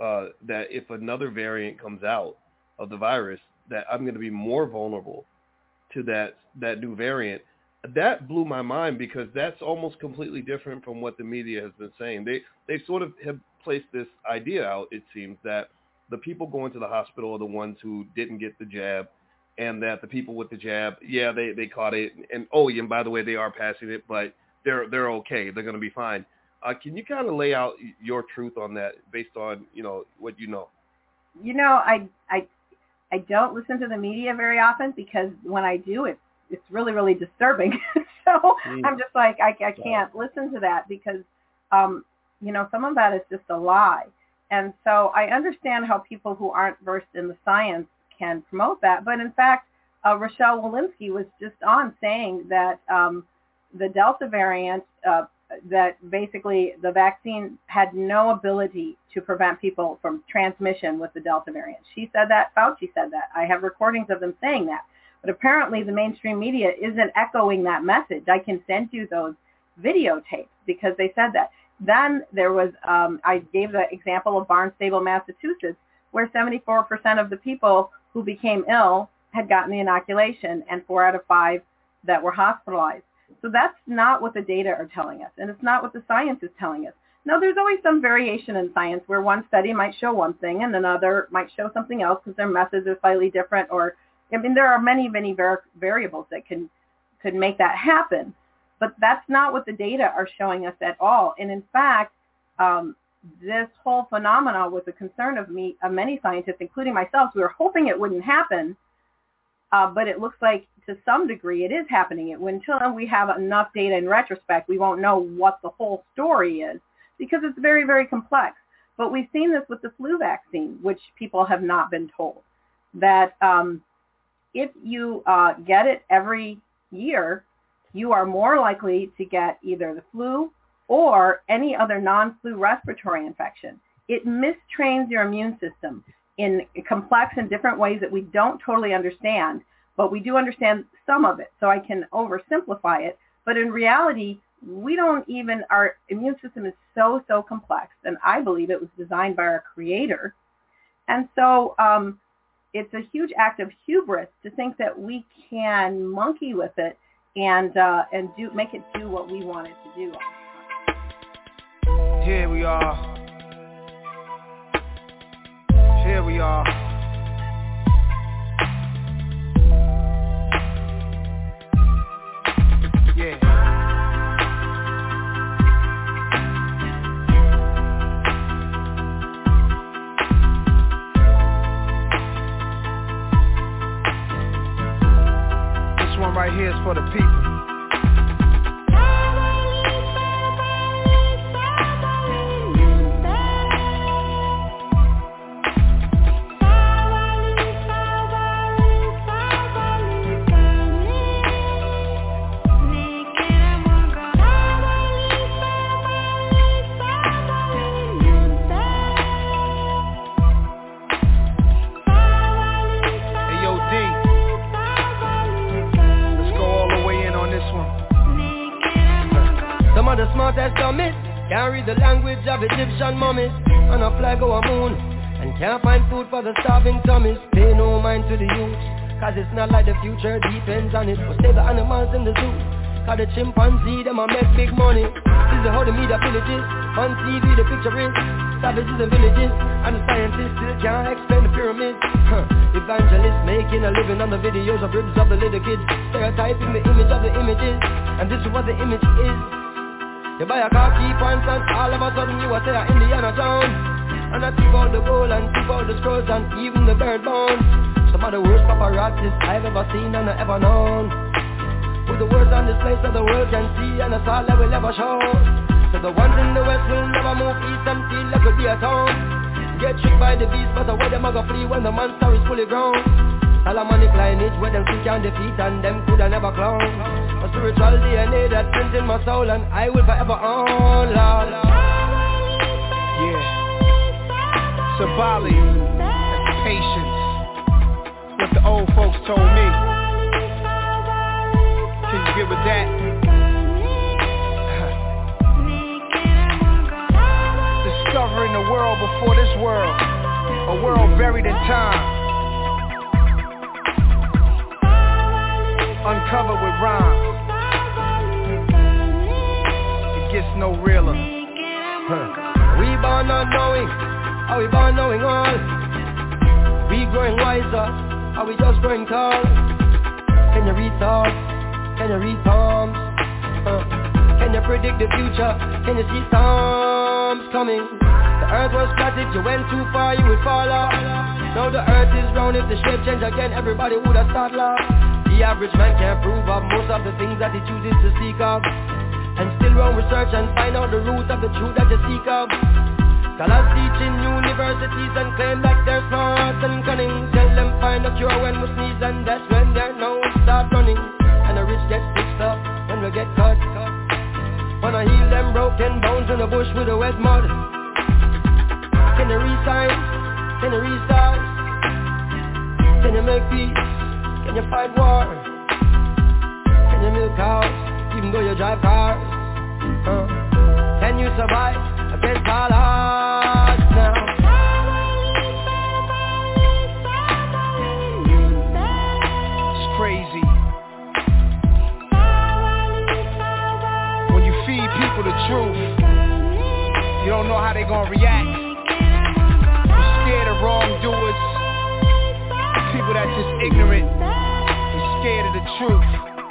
uh, that if another variant comes out of the virus, that I'm going to be more vulnerable to that that new variant. That blew my mind because that's almost completely different from what the media has been saying. They they sort of have placed this idea out, it seems, that the people going to the hospital are the ones who didn't get the jab, and that the people with the jab, yeah, they, they caught it, and oh, and by the way, they are passing it, but they're they're okay. They're going to be fine. Uh, can you kind of lay out your truth on that based on, you know, what you know? You know, I I I don't listen to the media very often because when I do, it's it's really really disturbing. so mm. I'm just like I I can't wow. listen to that because um you know some of that is just a lie. And so I understand how people who aren't versed in the science can promote that. But in fact, uh, Rochelle Walensky was just on saying that um, the Delta variant, uh, that basically the vaccine had no ability to prevent people from transmission with the Delta variant. She said that. Fauci said that. I have recordings of them saying that. But apparently the mainstream media isn't echoing that message. I can send you those videotapes because they said that. Then there was, um, I gave the example of Barnstable, Massachusetts, where seventy-four percent of the people who became ill had gotten the inoculation and four out of five that were hospitalized. So that's not what the data are telling us, and it's not what the science is telling us. Now, there's always some variation in science where one study might show one thing and another might show something else because their methods are slightly different, or, I mean, there are many, many var- variables that can could make that happen. But that's not what the data are showing us at all. And in fact, um, this whole phenomena was a concern of me, of many scientists, including myself. We were hoping it wouldn't happen, uh, but it looks like to some degree it is happening. It, until we have enough data in retrospect, we won't know what the whole story is because it's very, very complex. But we've seen this with the flu vaccine, which people have not been told, that um, if you uh, get it every year, you are more likely to get either the flu or any other non-flu respiratory infection. It mistrains your immune system in complex and different ways that we don't totally understand, but we do understand some of it. So I can oversimplify it, but in reality, we don't even, our immune system is so, so complex, and I believe it was designed by our creator. And so um, it's a huge act of hubris to think that we can monkey with it and uh, and do make it do what we want it to do. Here we are. Here we are. Yeah. This one right here is for the people. Can't read the language of Egyptian mummies on a flag or a moon, and can't find food for the starving tummies. Pay no mind to the youth, cause it's not like the future depends on it. But save the animals in the zoo, cause the chimpanzee them a make big money. This is how the media villages, on T V the picture is savages and villages, and the scientists still can't explain the pyramids. Huh. Evangelists making a living on the videos of ribs of the little kids, stereotyping the image of the images, and this is what the image is. You buy a car, key points, and all of a sudden you are there in Indiana town. And I keep all the gold and keep all the scrolls and even the bird bones. Some of the worst paparazzis I've ever seen and I ever known. With the words on display so the world can see, and that's all I will ever show. So the ones in the west will never move east and feel like we'll be a town. Get tricked by the beast, but away them a go flee when the monster is fully grown. Solomonic lineage where them still can defeat and them coulda never clown. A spiritual D N A that prints in my soul and I will forever own, Lord. Yeah. Sabali, that's patience. What the old folks told me. Can you get with that? Discovering the world before this world. buried in time, uncovered with rhymes. It gets no realer. Huh. We born not knowing, are we born knowing all? We growing wiser, are we just growing tall? Can you read thoughts? Can you read palms? Uh, can you predict the future? Can you see storms coming? The earth was flat, if you went too far you would fall off. Now the earth is round, if the shape change again everybody would have started laugh. The average man can't prove of most of the things that he chooses to seek of, and still run research and find out the root of the truth that you seek of. Scholars teach in universities and claim that they're smart and cunning. Tell them find a cure when we sneeze, and that's when their nose start running. And the rich get fixed up when we get cut. Wanna heal them broken bones in the bush with the wet mud. Can you resign? Can you restart? Can you make peace? Can you fight war? Can you milk cows even though you drive cars? Uh, can you survive against all odds now? It's crazy. When you feed people the truth, you don't know how they gonna react. You're scared of wrongdoers, people that's just ignorant. You're scared of the truth.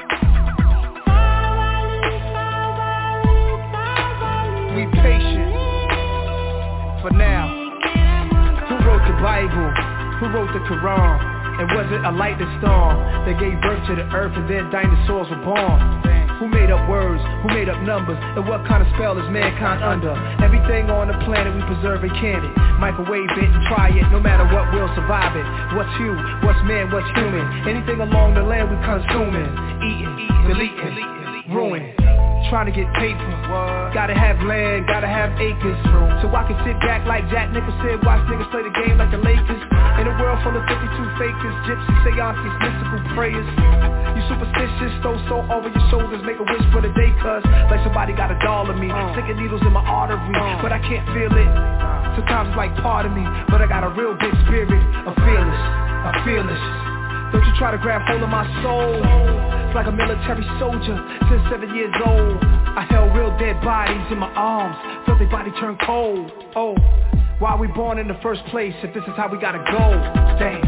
We patient for now. Who wrote the Bible? Who wrote the Quran? And was it a lightning storm that gave birth to the earth and then dinosaurs were born? Who made up words? Who made up numbers? And what kind of spell is mankind under? Everything on the planet we preserve and can it. Microwave it and try it, no matter what, we'll survive it. What's you? What's man? What's human? Anything along the land we consuming. Eating, deleting, ruin. Trying to get paper, gotta have land, gotta have acres. So I can sit back like Jack Nicholson, watch niggas play the game like the Lakers. In a world full of fifty-two fakers, gypsy seances, mystical prayers. You superstitious, throw so over your shoulders, make a wish for the day, cuz like somebody got a doll of me, sticking needles in my artery, but I can't feel it. Sometimes it's like part of me, but I got a real big spirit, a fearless, a fearless. Don't you try to grab hold of my soul. It's like a military soldier since seven years old. I held real dead bodies in my arms, felt their body turn cold. Oh, why we born in the first place if this is how we gotta go? Damn.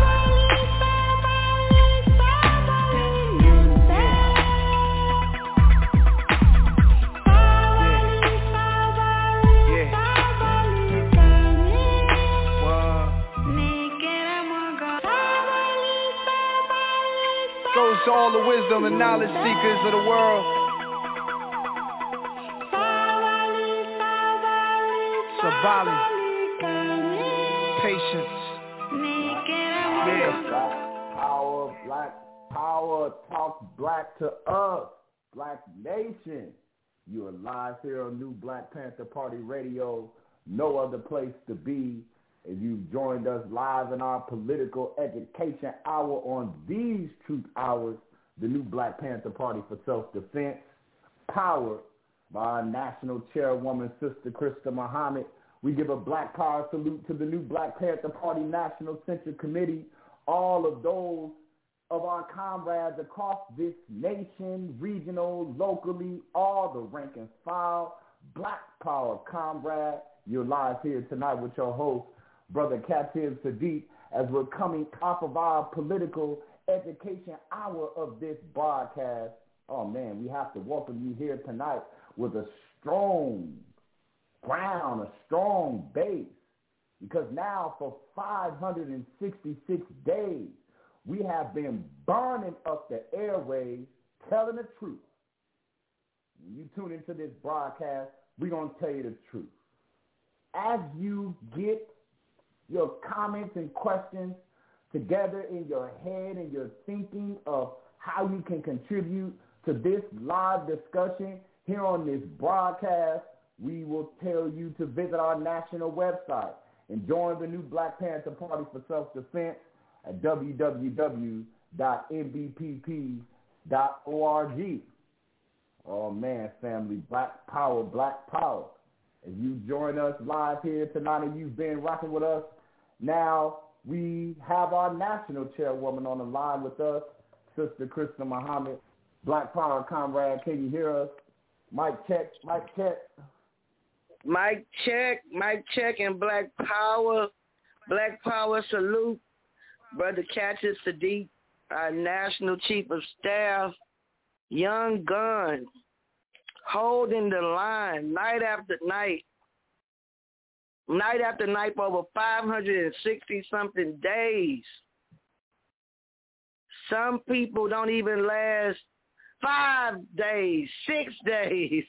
To all the wisdom and knowledge seekers of the world, Sabali, patience, yeah. Black power, black power, talk black to us, Black Nation. You are live here on New Black Panther Party Radio, no other place to be. If you've joined us live in our political education hour on these Truth Hours, the New Black Panther Party for Self-Defense, powered by our national chairwoman, Sister Krista Muhammad. We give a black power salute to the New Black Panther Party National Central Committee, all of those of our comrades across this nation, regional, locally, all the rank and file, black power comrade. You're live here tonight with your host, Brother Katib Sadiq, as we're coming off of our political education hour of this broadcast. Oh man, we have to welcome you here tonight with a strong ground, a strong base, because now for five hundred sixty-six days, we have been burning up the airwaves, telling the truth. When you tune into this broadcast, we're going to tell you the truth. As you get your comments and questions together in your head and your thinking of how you can contribute to this live discussion here on this broadcast, we will tell you to visit our national website and join the New Black Panther Party for Self-Defense at w w w dot n b p p dot org. Oh man, family, black power, black power. If you join us live here tonight and you've been rocking with us Now we have our national chairwoman on the line with us, Sister Krista Muhammad. Black Power comrade, can you hear us? Mic check, mic check. Mic check, mic check, and Black Power, Black Power salute, Brother Cassius Sadiq, our National Chief of Staff, Young Gun, holding the line night after night, night after night for over five hundred sixty-something days. Some people don't even last five days, six days.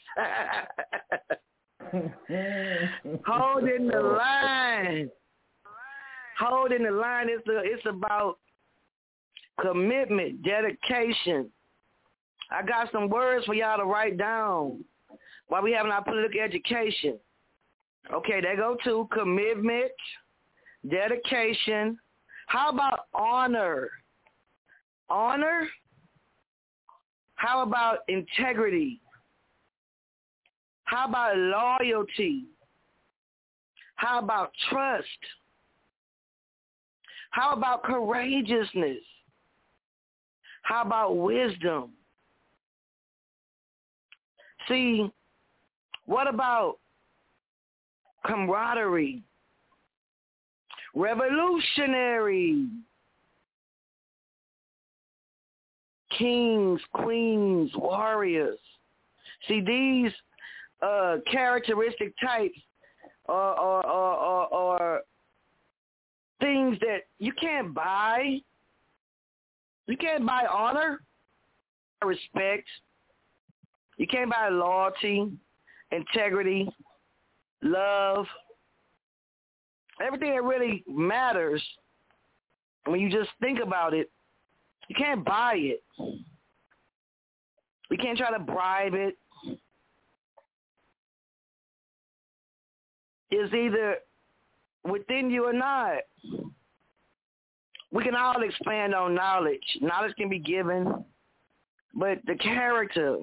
Holding the line. Holding the line. It's, a, it's about commitment, dedication. I got some words for y'all to write down while we having our political education. Okay, there go to commitment, dedication. How about honor? Honor? How about integrity? How about loyalty? How about trust? How about courageousness? How about wisdom? See, what about camaraderie? Revolutionary. Kings, queens, warriors. See, these uh, characteristic types are, are, are, are, are things that you can't buy. You can't buy honor, respect. You can't buy loyalty, integrity, love. Everything that really matters, when you just think about it, you can't buy it. You can't try to bribe it. It's either within you or not. We can all expand on knowledge. Knowledge can be given, but the character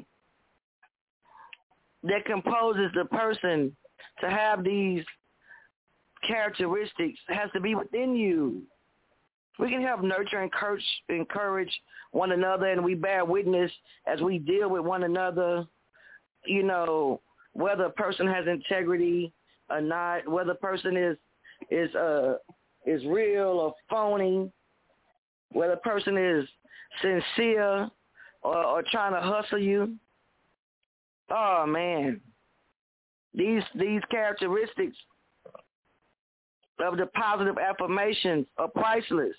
that composes the person to have these characteristics has to be within you. We can help nurture and encourage, encourage one another, and we bear witness as we deal with one another, you know, whether a person has integrity or not, whether a person is is uh is real or phony, whether a person is sincere or, or trying to hustle you. Oh man, these these characteristics of the positive affirmations are priceless.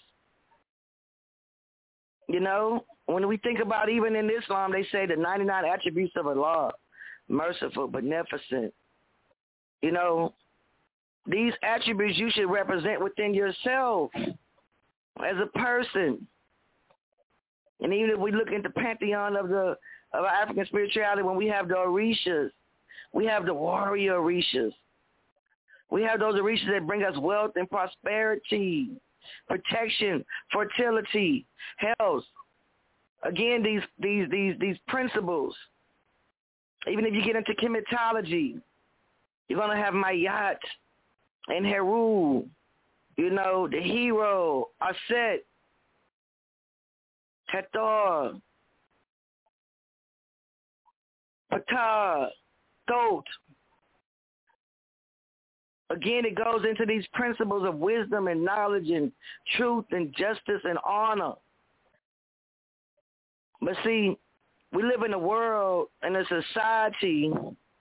You know, when we think about, even in Islam, they say the ninety-nine attributes of Allah: merciful, beneficent. You know, these attributes you should represent within yourself as a person. And even if we look at the pantheon of the of our African spirituality, when we have the Orishas, we have the warrior Orishas. We have those Orishas that bring us wealth and prosperity, protection, fertility, health. Again, these these these these principles. Even if you get into chematology, you're gonna have Mayat and Heru, you know, the hero, Aset, Hathor, Ptah, Thoth. Again, it goes into these principles of wisdom and knowledge and truth and justice and honor. But see, we live in a world and a society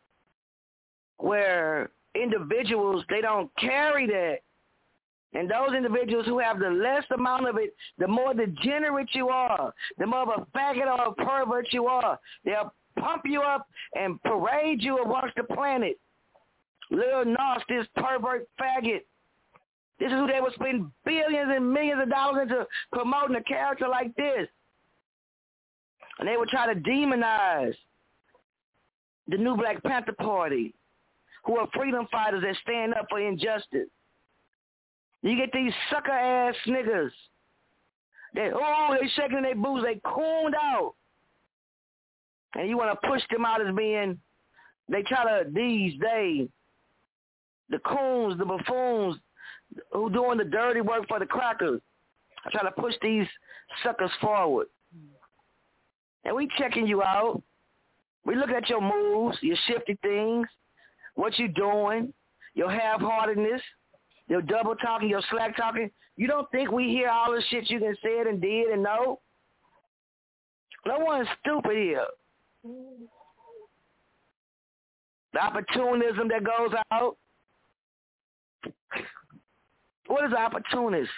where individuals, they don't carry that. And those individuals who have the less amount of it, the more degenerate you are, the more of a faggot or a pervert you are, they'll pump you up and parade you amongst the planet. Lil Nas, this pervert faggot. This is who they would spend billions and millions of dollars into promoting a character like this. And they would try to demonize the new Black Panther Party, who are freedom fighters that stand up for injustice. You get these sucker-ass niggas. They, oh, they shaking their boots. They cooned out. And you want to push them out as being, they try to, these, they, the coons, the buffoons, who doing the dirty work for the crackers. I try to push these suckers forward. And we checking you out. We look at your moves, your shifty things, what you doing, your half-heartedness, your double talking, your slack talking. You don't think we hear all the shit you done said and did and know? No one's stupid here. The opportunism that goes out. What is opportunist?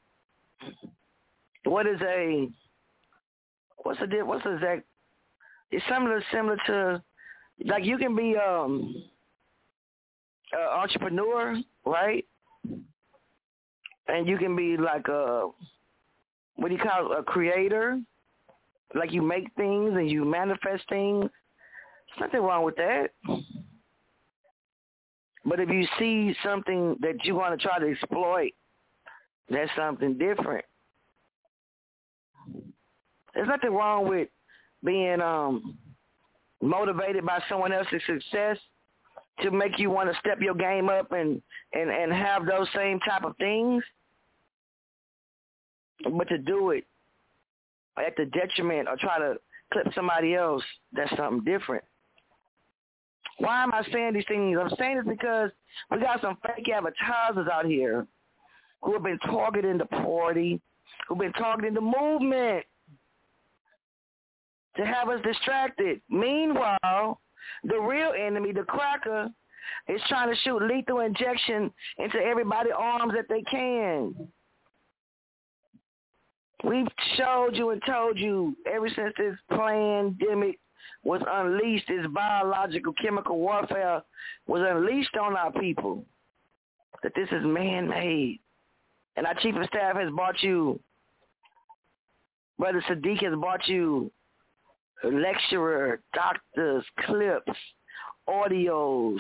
What is a what's a what's a that? It's similar similar to like you can be um an entrepreneur, right? And you can be like a what do you call it, a creator? Like you make things and you manifest things. There's nothing wrong with that. But if you see something that you want to try to exploit, that's something different. There's nothing wrong with being um, motivated by someone else's success to make you want to step your game up and, and, and have those same type of things. But to do it at the detriment or try to clip somebody else, that's something different. Why am I saying these things? I'm saying this because we got some fake advertisers out here who have been targeting the party, who've been targeting the movement to have us distracted. Meanwhile, the real enemy, the cracker, is trying to shoot lethal injection into everybody's arms that they can. We've showed you and told you ever since this pandemic was unleashed, this biological chemical warfare was unleashed on our people, that this is man-made. And our chief of staff has bought you, Brother Sadiq has bought you a lecturer, doctors, clips, audios,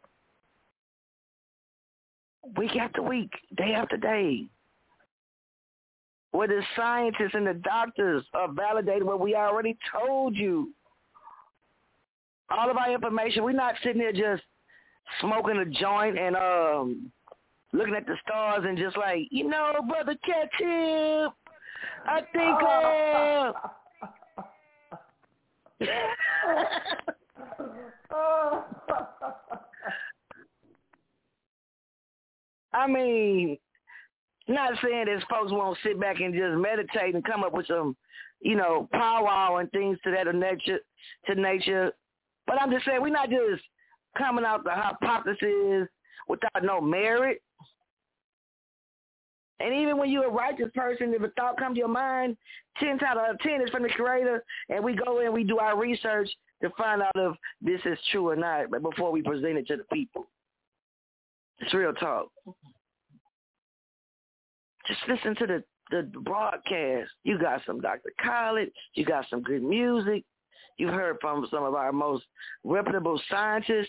week after week, day after day, where the scientists and the doctors are validating what we already told you. All of our information, we're not sitting here just smoking a joint and um, looking at the stars and just like, you know, Brother Ketchup, I think, uh... I mean, not saying that folks won't sit back and just meditate and come up with some, you know, powwow and things to that nature, to nature. But I'm just saying we're not just coming out the hypothesis without no merit. And even when you're a righteous person, if a thought comes to your mind, ten out of ten is from the Creator, and we go in and we do our research to find out if this is true or not before we present it to the people. It's real talk. Just listen to the, the broadcast. You got some Doctor Khaled. You got some good music. You've heard from some of our most reputable scientists.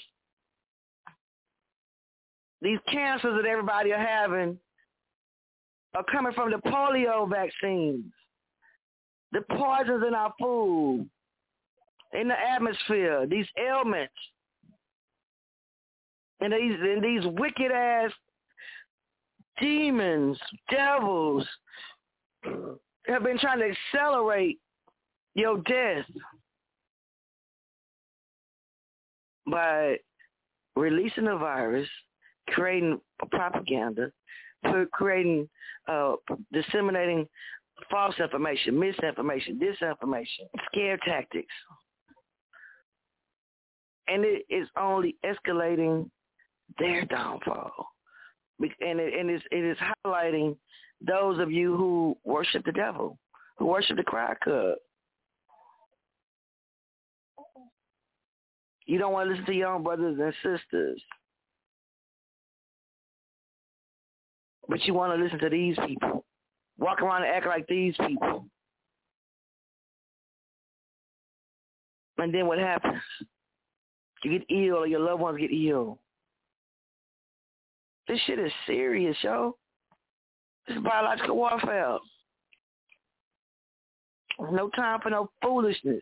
These cancers that everybody are having are coming from the polio vaccines, the poisons in our food, in the atmosphere, these ailments. And these, and these wicked-ass demons, devils, have been trying to accelerate your death by releasing the virus, creating propaganda, creating, uh, disseminating false information, misinformation, disinformation, scare tactics. And it is only escalating their downfall. And it, and it's, it is highlighting those of you who worship the devil, who worship the cry cub. You don't want to listen to your own brothers and sisters. But you want to listen to these people. Walk around and act like these people. And then what happens? You get ill or your loved ones get ill. This shit is serious, yo. This is biological warfare. No time for no foolishness.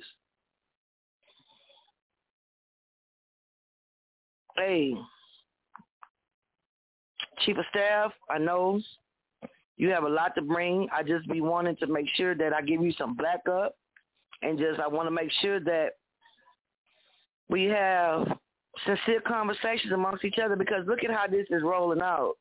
Hey, Chief of Staff, I know you have a lot to bring. I just be wanting to make sure that I give you some backup, and just I want to make sure that we have sincere conversations amongst each other, because look at how this is rolling out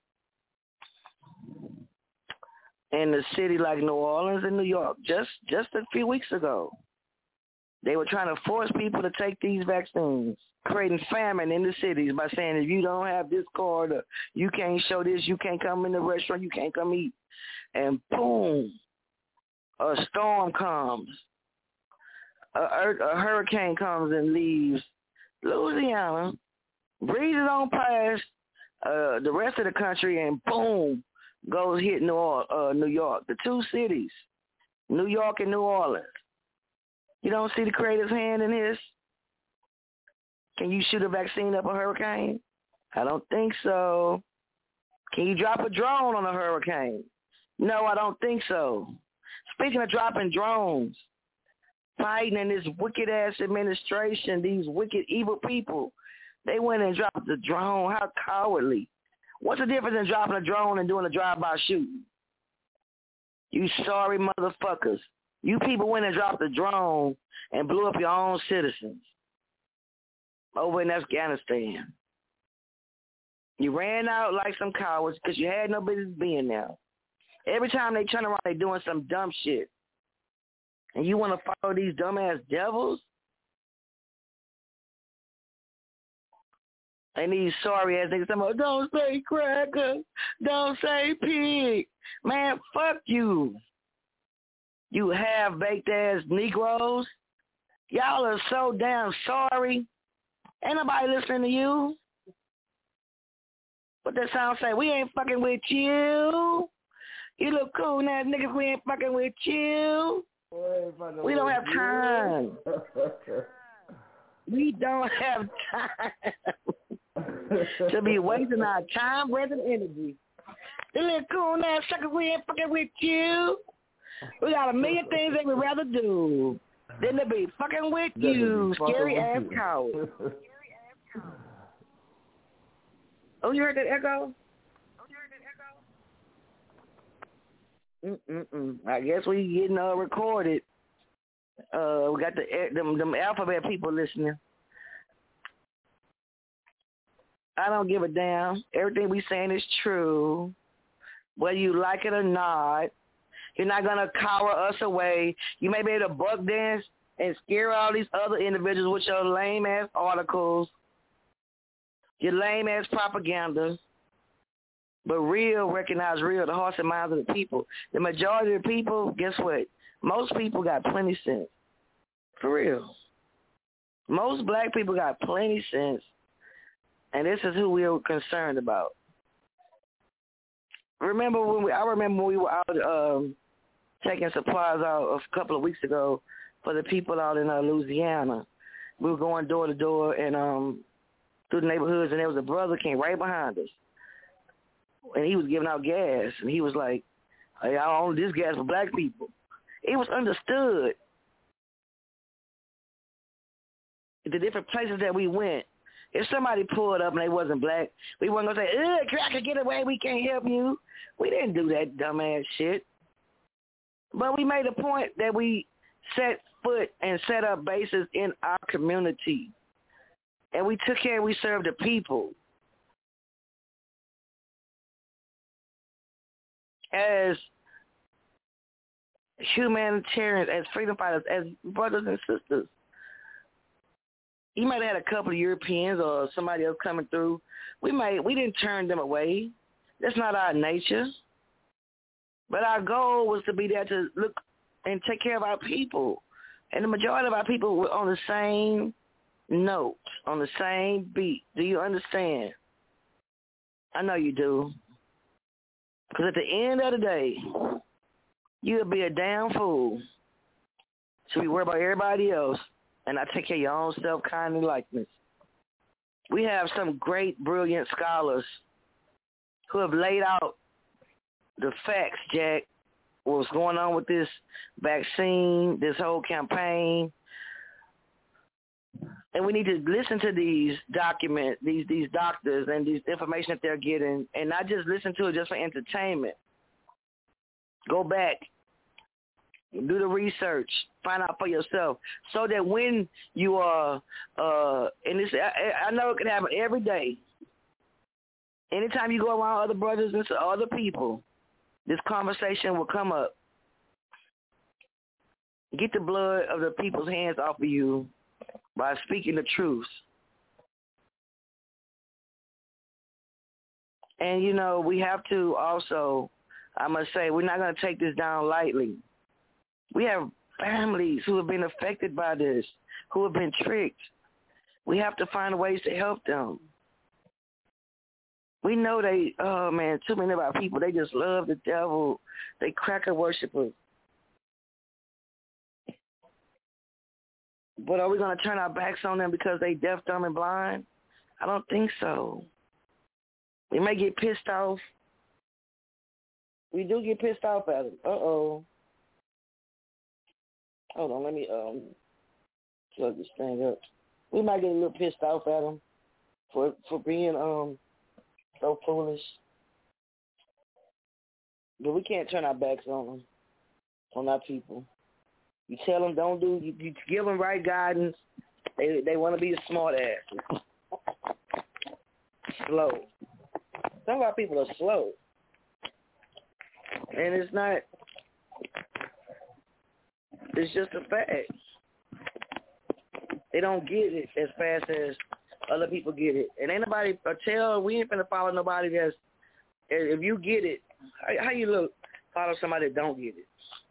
in a city like New Orleans and New York. Just just a few weeks ago, they were trying to force people to take these vaccines, creating famine in the cities by saying if you don't have this card, or you can't show this, you can't come in the restaurant, you can't come eat. And boom, a storm comes, a, a hurricane comes and leaves Louisiana, breezes on past uh, the rest of the country, and boom, goes hit New, uh, New York. The two cities, New York and New Orleans. You don't see the creator's hand in this? Can you shoot a vaccine up a hurricane? I don't think so. Can you drop a drone on a hurricane? No, I don't think so. Speaking of dropping drones, Biden and this wicked-ass administration, these wicked, evil people, they went and dropped the drone. How cowardly. What's the difference in dropping a drone and doing a drive-by shooting? You sorry motherfuckers. You people went and dropped a drone and blew up your own citizens over in Afghanistan. You ran out like some cowards because you had no business being there. Every time they turn around, they doing some dumb shit. And you want to follow these dumbass devils? And these sorry-ass niggas talking about, don't say cracker, don't say pig. Man, fuck you. You half-baked-ass Negroes. Y'all are so damn sorry. Ain't nobody listening to you. What that sound say? We ain't fucking with you. You look cool now, niggas. We ain't fucking with you. We don't have time. We don't have time to be wasting our time, breath, and energy. You look cool now, sucker. We ain't fucking with you. We got a million things that we'd rather do than to be fucking with you, scary ass coward. Oh, you heard that echo? Mm-mm-mm. I guess we getting uh, recorded. Uh, we got the them, them alphabet people listening. I don't give a damn. Everything we saying is true. Whether you like it or not, you're not going to cower us away. You may be able to buck dance and scare all these other individuals with your lame-ass articles, your lame-ass propaganda. But real recognize real, the hearts and minds of the people. The majority of the people, guess what? Most people got plenty sense. For real. Most black people got plenty sense. And this is who we are concerned about. Remember when we, I remember when we were out um, taking supplies out a couple of weeks ago for the people out in uh, Louisiana. We were going door to door and um, through the neighborhoods, and there was a brother came right behind us. And he was giving out gas, and he was like, hey, I own this gas for black people. It was understood. The different places that we went, if somebody pulled up and they wasn't black, we wasn't going to say, ugh, cracker, get away, we can't help you. We didn't do that dumbass shit. But we made a point that we set foot and set up bases in our community. And we took care, we served the people. As humanitarians, as freedom fighters, as brothers and sisters. You might have had a couple of Europeans or somebody else coming through. We might we didn't turn them away. That's not our nature. But our goal was to be there to look and take care of our people. And the majority of our people were on the same note, on the same beat. Do you understand? I know you do. Because at the end of the day, you'll be a damn fool. So we worry about everybody else, and I take care of your own self-kindly likeness. We have some great, brilliant scholars who have laid out the facts, Jack, what's going on with this vaccine, this whole campaign. And we need to listen to these document, these these doctors and these information that they're getting, and not just listen to it just for entertainment. Go back, do the research, find out for yourself, so that when you are, uh, and this, I, I know it can happen every day. Anytime you go around other brothers and other people, this conversation will come up. Get the blood of the people's hands off of you by speaking the truth. And, you know, we have to also, I must say, we're not going to take this down lightly. We have families who have been affected by this, who have been tricked. We have to find ways to help them. We know they, oh, man, too many of our people, they just love the devil. They cracker worshipers. But are we going to turn our backs on them because they deaf, dumb, and blind? I don't think so. We may get pissed off. We do get pissed off at them. Uh-oh. Hold on, let me um plug this thing up. We might get a little pissed off at them for for being um so foolish. But we can't turn our backs on them, on our people. You tell them don't do, you, you give them right guidance. They they want to be a smart ass. Slow. Some of our people are slow. And it's not, it's just a fact. They don't get it as fast as other people get it. And ain't nobody, or tell, we ain't finna follow nobody that's, if you get it, how, how you look, follow somebody that don't get it?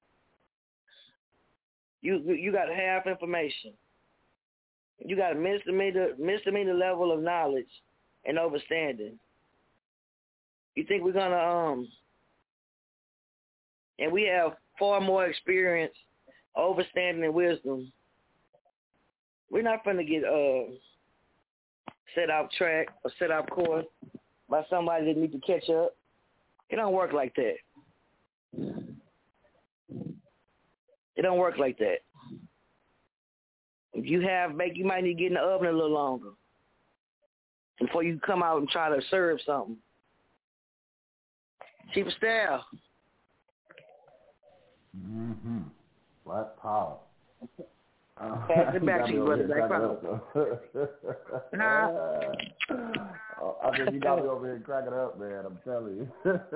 You you got half information. You got a misdemeanor, misdemeanor level of knowledge and understanding. You think we're going to, um, and we have far more experience, understanding, and wisdom. We're not going to get uh, set off track or set off course by somebody that needs to catch up. It don't work like that. It don't work like that. If you have bake, you might need to get in the oven a little longer before you come out and try to serve something. Chief of Staff. Mm-hmm. Black power. Uh, Pass it back to you, brother. Black power. uh, I think you got me over here cracking up, man. I'm telling you.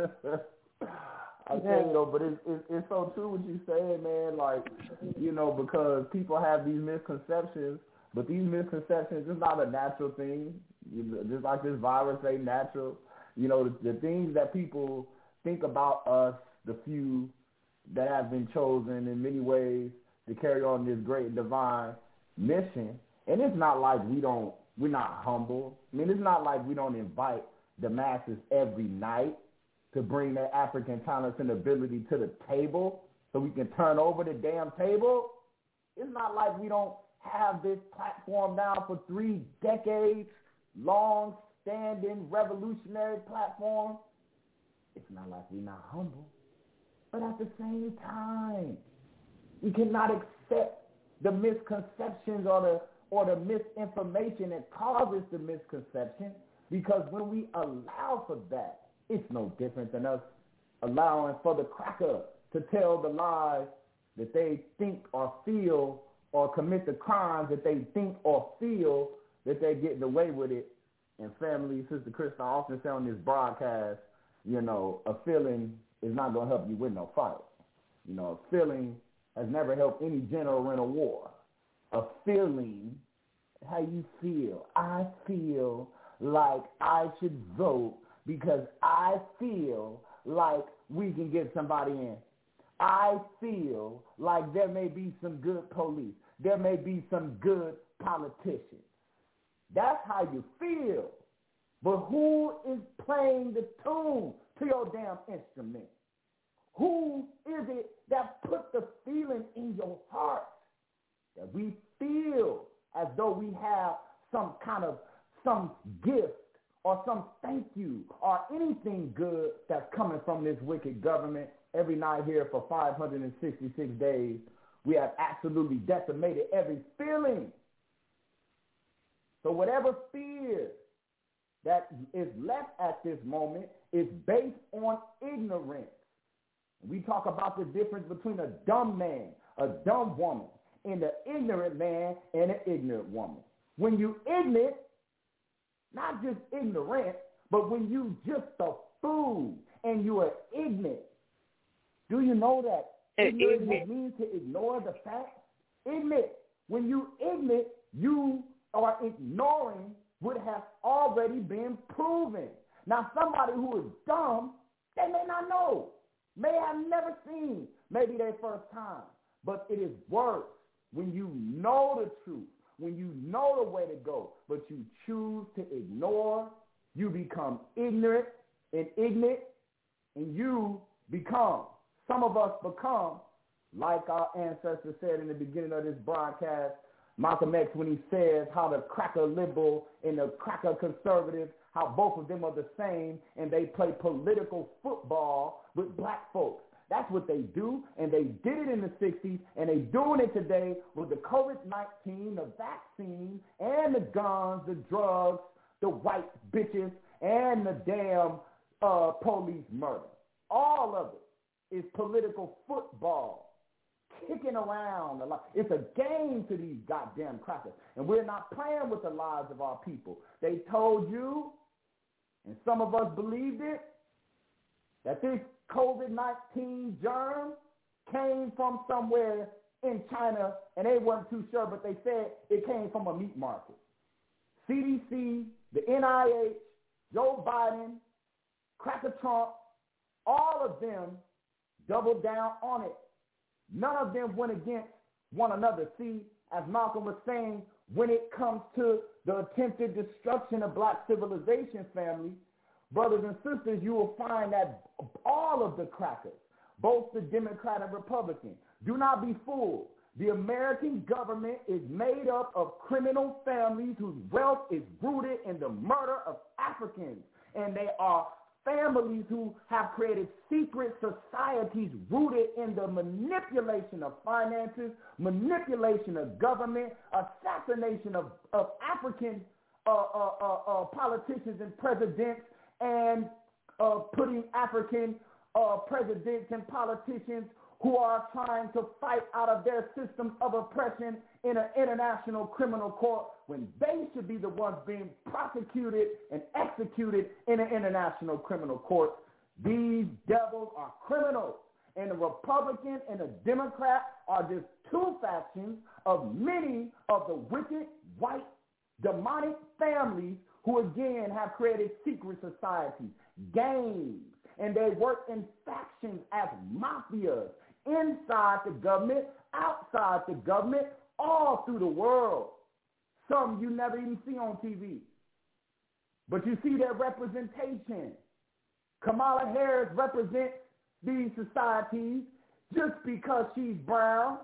I tell you though, but it's, it's it's so true what you saying, man. Like, you know, because people have these misconceptions, but these misconceptions is not a natural thing. Just like this virus ain't natural. You know, the, the things that people think about us, the few that have been chosen in many ways to carry on this great and divine mission. And it's not like we don't, we're not humble. I mean, it's not like we don't invite the masses every night to bring their African talents and ability to the table so we can turn over the damn table. It's not like we don't have this platform now for three decades, long-standing revolutionary platform. It's not like we're not humble. But at the same time, we cannot accept the misconceptions or the or the misinformation that causes the misconception, because when we allow for that, it's no different than us allowing for the cracker to tell the lies that they think or feel, or commit the crimes that they think or feel that they're getting away with it. And family, Sister Krista often said on this broadcast, you know, a feeling is not going to help you win no fight. You know, a feeling has never helped any general in a war. A feeling, how you feel. I feel like I should vote because I feel like we can get somebody in. I feel like there may be some good police. There may be some good politicians. That's how you feel. But who is playing the tune to your damn instrument? Who is it that put the feeling in your heart that we feel as though we have some kind of some gift or some thank you or anything good that's coming from this wicked government? Every night here for five hundred sixty-six days, we have absolutely decimated every feeling So whatever fear that is left at this moment is based on ignorance. We talk about the difference between a dumb man, a dumb woman, and an ignorant man and an ignorant woman. When you ignorant, not just ignorant, but when you just a fool and you are ignorant, do you know that ignorant means to ignore the facts? Ignorant. When you ignorant, you are ignoring what has already been proven. Now, somebody who is dumb, they may not know, may have never seen, maybe their first time. But it is worse when you know the truth, when you know the way to go, but you choose to ignore, you become ignorant and ignorant, and you become, some of us become, like our ancestors said in the beginning of this broadcast, Malcolm X, when he says how the cracker liberal and the cracker conservative, how both of them are the same, and they play political football with black folks. That's what they do, and they did it in the sixties, and they doing it today with the covid nineteen, the vaccine, and the guns, the drugs, the white bitches, and the damn uh, police murder. All of it is political football. Kicking around a lot. It's a game to these goddamn crackers. And we're not playing with the lives of our people. They told you, and some of us believed it, that this covid nineteen germ came from somewhere in China, and they weren't too sure, but they said it came from a meat market. C D C, the N I H, Joe Biden, Cracker Trump, all of them doubled down on it. None of them went against one another. See, as Malcolm was saying, when it comes to the attempted destruction of black civilization, family, brothers and sisters, you will find that all of the crackers, both the Democrat and Republican, do not be fooled. The American government is made up of criminal families whose wealth is rooted in the murder of Africans, and they are families who have created secret societies rooted in the manipulation of finances, manipulation of government, assassination of, of African uh, uh, uh, uh, politicians and presidents, and uh, putting African uh, presidents and politicians who are trying to fight out of their systems of oppression in an international criminal court when they should be the ones being prosecuted and executed in an international criminal court. These devils are criminals, and the Republican and the Democrat are just two factions of many of the wicked, white, demonic families who again have created secret societies, gangs, and they work in factions as mafias, inside the government, outside the government, all through the world. Some you never even see on T V. But you see their representation. Kamala Harris represents these societies just because she's brown.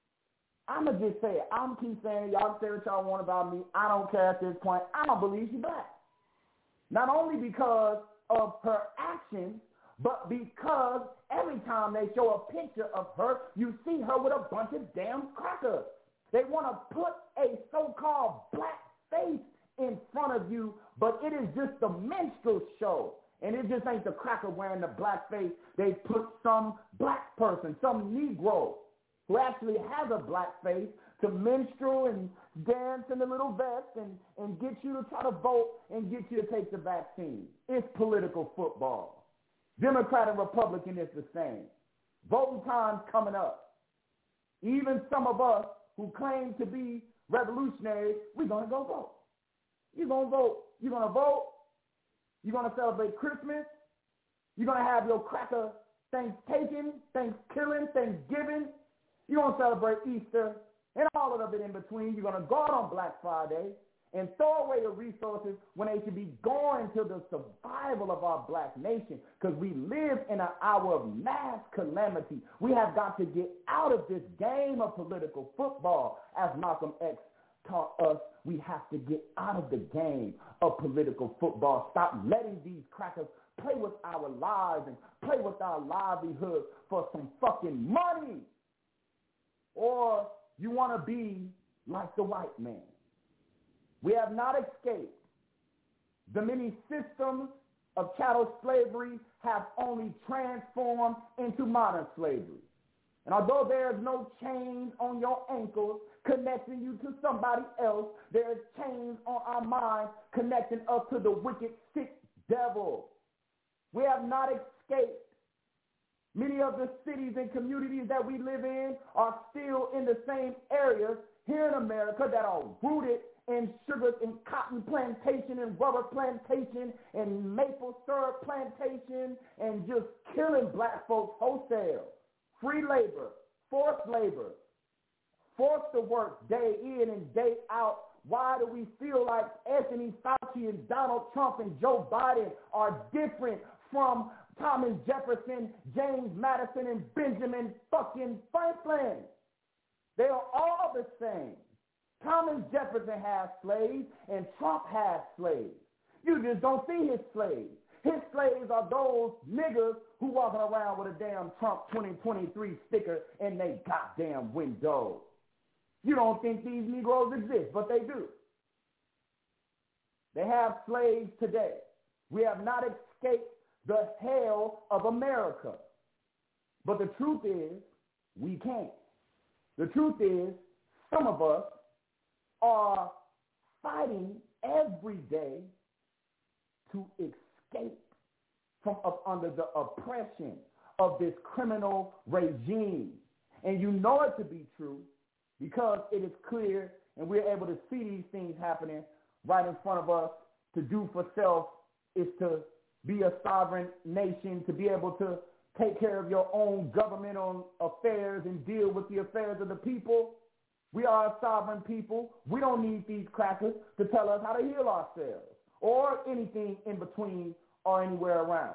I'm going to just say it. I'm going to keep saying it. Y'all can say what y'all want about me. I don't care at this point. I don't believe she's black. Not only because of her actions, but because every time they show a picture of her, you see her with a bunch of damn crackers. They want to put a so-called black face in front of you, but it is just a minstrel show. And it just ain't the cracker wearing the black face. They put some black person, some Negro, who actually has a black face to minstrel and dance in a little vest and, and get you to try to vote and get you to take the vaccine. It's political football. Democrat and Republican is the same. Voting time's coming up. Even some of us who claim to be revolutionaries, we're going to go vote. You're going to vote. You're going to vote. You're going to celebrate Christmas. You're going to have your cracker Thanksgiving, Thanksgiving, Thanksgiving. You're going to celebrate Easter and all of it in between. You're going to go out on Black Friday and throw away the resources when they should be going to the survival of our black nation, because we live in an hour of mass calamity. We have got to get out of this game of political football. As Malcolm X taught us, we have to get out of the game of political football. Stop letting these crackers play with our lives and play with our livelihood for some fucking money. Or you want to be like the white man. We have not escaped. The many systems of chattel slavery have only transformed into modern slavery. And although there is no chains on your ankles connecting you to somebody else, there is chains on our minds connecting us to the wicked, sick devil. We have not escaped. Many of the cities and communities that we live in are still in the same areas here in America that are rooted in sugar and cotton plantation and rubber plantation and maple syrup plantation and just killing black folks wholesale. Free labor, forced labor, forced to work day in and day out. Why do we feel like Anthony Fauci and Donald Trump and Joe Biden are different from Thomas Jefferson, James Madison, and Benjamin fucking Franklin? They are all the same. Thomas Jefferson has slaves and Trump has slaves. You just don't see his slaves. His slaves are those niggas who walking around with a damn Trump twenty twenty-three sticker in their goddamn window. You don't think these Negroes exist, but they do. They have slaves today. We have not escaped the hell of America. But the truth is, we can't. The truth is, some of us are fighting every day to escape from up under the oppression of this criminal regime. And you know it to be true because it is clear and we're able to see these things happening right in front of us. To do for self is to be a sovereign nation, to be able to take care of your own governmental affairs and deal with the affairs of the people. We are a sovereign people. We don't need these crackers to tell us how to heal ourselves or anything in between or anywhere around.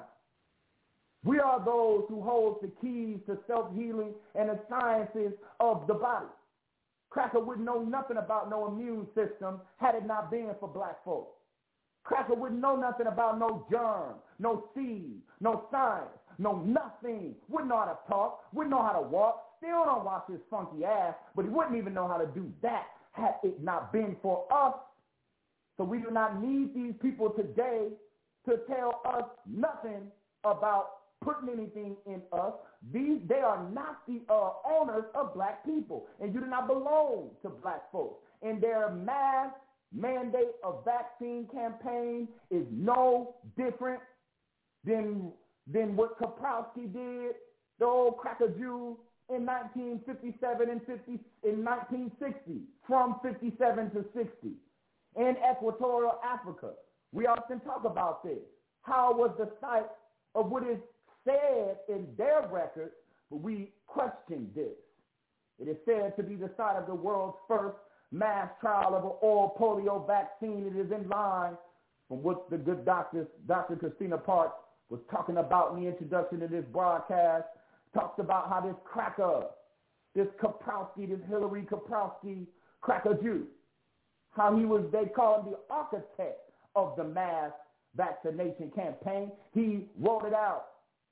We are those who hold the keys to self-healing and the sciences of the body. Cracker wouldn't know nothing about no immune system had it not been for black folks. Cracker wouldn't know nothing about no germ, no seed, no science, no nothing. Wouldn't know how to talk, wouldn't know how to walk, still don't wash his funky ass, but he wouldn't even know how to do that had it not been for us. So we do not need these people today to tell us nothing about putting anything in us. These, they are not the uh, owners of black people, and you do not belong to black folks. And their mass mandate of vaccine campaign is no different than, than what Kaprowski did, the old cracker Jew, in nineteen fifty-seven and fifty, in nineteen sixty, from fifty-seven to sixty. In Equatorial Africa, we often talk about this. How was the site of what is said in their records, but we question this. It is said to be the site of the world's first mass trial of an oral polio vaccine. It is in line from what the good doctor, Doctor Christina Parks, was talking about in the introduction to this broadcast. Talks about how this cracker, this Kaprowski, this Hillary Kaprowski cracker Jew, how he was, they call him the architect of the mass vaccination campaign. He wrote it out.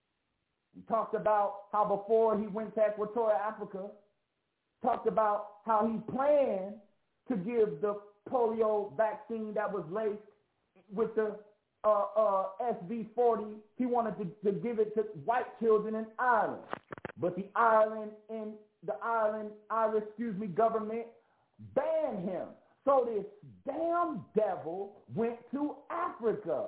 He talked about how before he went to Equatorial Africa, talked about how he planned to give the polio vaccine that was laced with the uh, uh, S V forty. He wanted to, to give it to white children in Ireland. But the Ireland in the Ireland, Irish, excuse me, government banned him. So this damn devil went to Africa.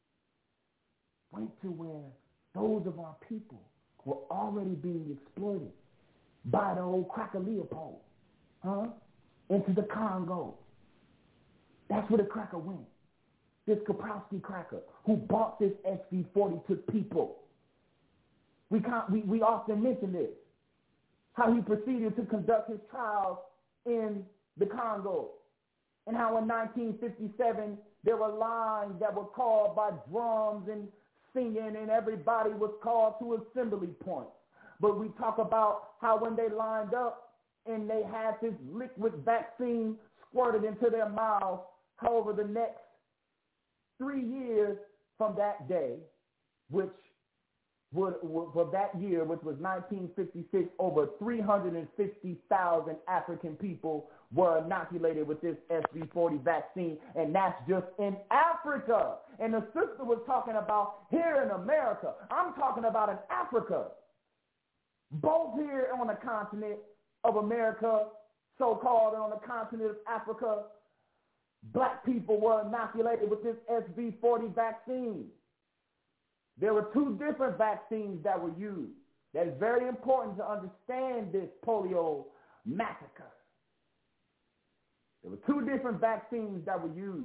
Went to where those of our people were already being exploited by the old cracker Leopold, huh? Into the Congo. That's where the cracker went. This Kaprowski cracker who bought this S V forty to people. We, can't, we, we often mention this, how he proceeded to conduct his trials in the Congo, and how in nineteen fifty-seven there were lines that were called by drums and singing, and everybody was called to assembly points. But we talk about how when they lined up and they had this liquid vaccine squirted into their mouths, however the next three years from that day, which would, would, for that year, which was nineteen fifty-six, over three hundred fifty thousand African people were inoculated with this S V forty vaccine, and that's just in Africa. And the sister was talking about here in America. I'm talking about in Africa. Both here on the continent of America, so-called, and on the continent of Africa, black people were inoculated with this S V forty vaccine. There were two different vaccines that were used. That is very important to understand this polio massacre. There were two different vaccines that were used.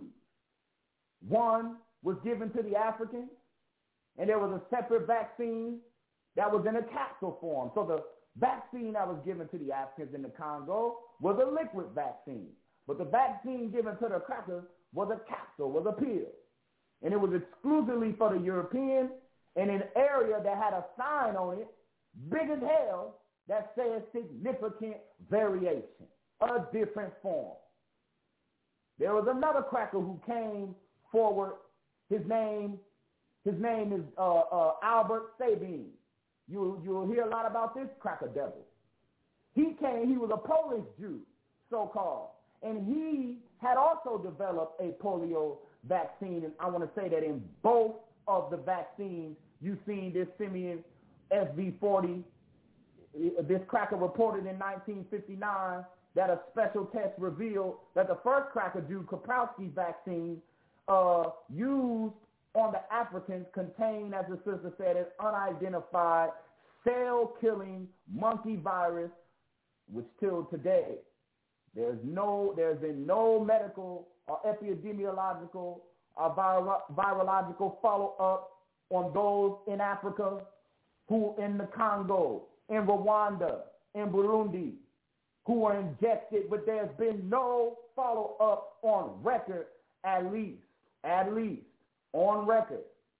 One was given to the Africans, and there was a separate vaccine that was in a capsule form. So the vaccine that was given to the Africans in the Congo was a liquid vaccine. But the vaccine given to the crackers was a capsule, was a pill. And it was exclusively for the Europeans in an area that had a sign on it, big as hell, that says significant variation, a different form. There was another cracker who came forward. His name, his name is uh, uh, Albert Sabin. You, you'll hear a lot about this cracker devil. He came, he was a Polish Jew, so-called, and he had also developed a polio vaccine, and I want to say that in both of the vaccines, you've seen this simian S V forty. This cracker reported in nineteen fifty-nine that a special test revealed that the first cracker Jew, Kaprowski's vaccine, uh, used on the Africans contained, as the sister said, an unidentified cell-killing monkey virus, which till today, there's no, there's been no medical or epidemiological or viro- virological follow-up on those in Africa who in the Congo, in Rwanda, in Burundi, who were injected, but there's been no follow-up on record, at least, at least, on record.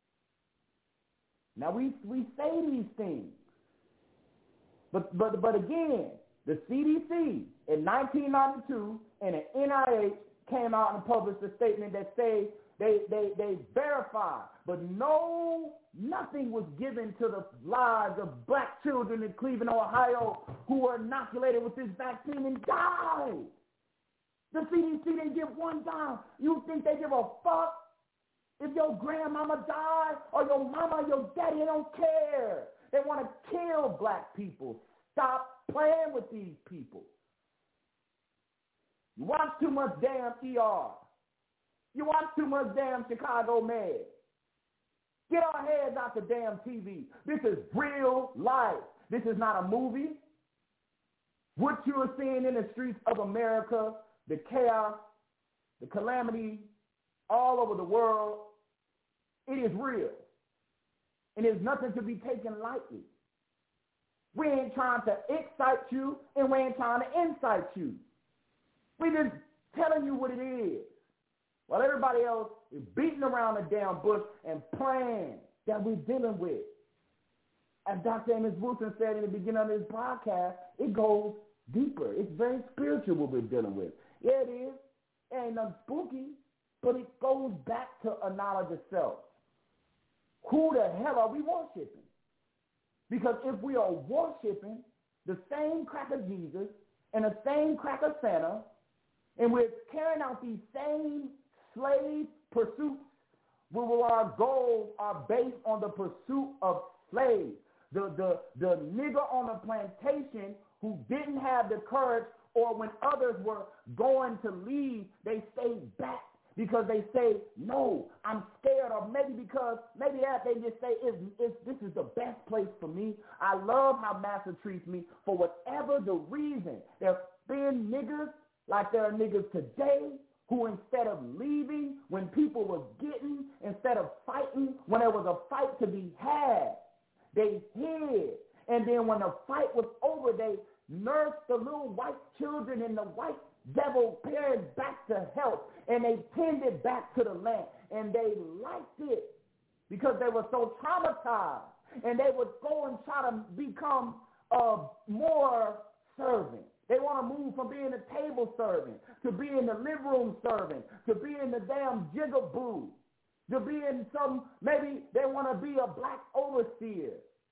Now, we we say these things, but but but again, the C D C in nineteen ninety-two and the N I H came out and published a statement that say they they they verified, but no, nothing was given to the lives of black children in Cleveland, Ohio, who were inoculated with this vaccine and died. The C D C didn't give one dime. You think they give a fuck if your grandmama died or your mama or your daddy? They don't care. They want to kill black people. Stop playing with these people. You watch too much damn E R. You watch too much damn Chicago Med. Get our heads out the damn T V. This is real life. This is not a movie. What you are seeing in the streets of America, the chaos, the calamity all over the world, it is real. And it's nothing to be taken lightly. We ain't trying to excite you, and we ain't trying to incite you. We just telling you what it is. While everybody else is beating around the damn bush and playing that we're dealing with. As Doctor Amos Wilson said in the beginning of his podcast, it goes deeper. It's very spiritual what we're dealing with. Yeah, it is. It ain't nothing spooky, but it goes back to a knowledge of self. Who the hell are we worshiping? Because if we are worshiping the same cracker Jesus and the same cracker Santa, and we're carrying out these same slave pursuits, where our goals are based on the pursuit of slaves. The, the, the nigger on the plantation who didn't have the courage, or when others were going to leave, they stayed back because they say, no, I'm scared, or maybe because, maybe that they just say, it's, it's, this is the best place for me. I love how Master treats me for whatever the reason. There's been niggers like there are niggas today who instead of leaving when people was getting, instead of fighting when there was a fight to be had, they hid. And then when the fight was over, they nursed the little white children and the white devil parents back to health, and they tended back to the land. And they liked it because they were so traumatized. And they would go and try to become uh, more servant. They want to move from being a table servant to being the living room servant to being the damn jigaboo to being some, maybe they want to be a black overseer.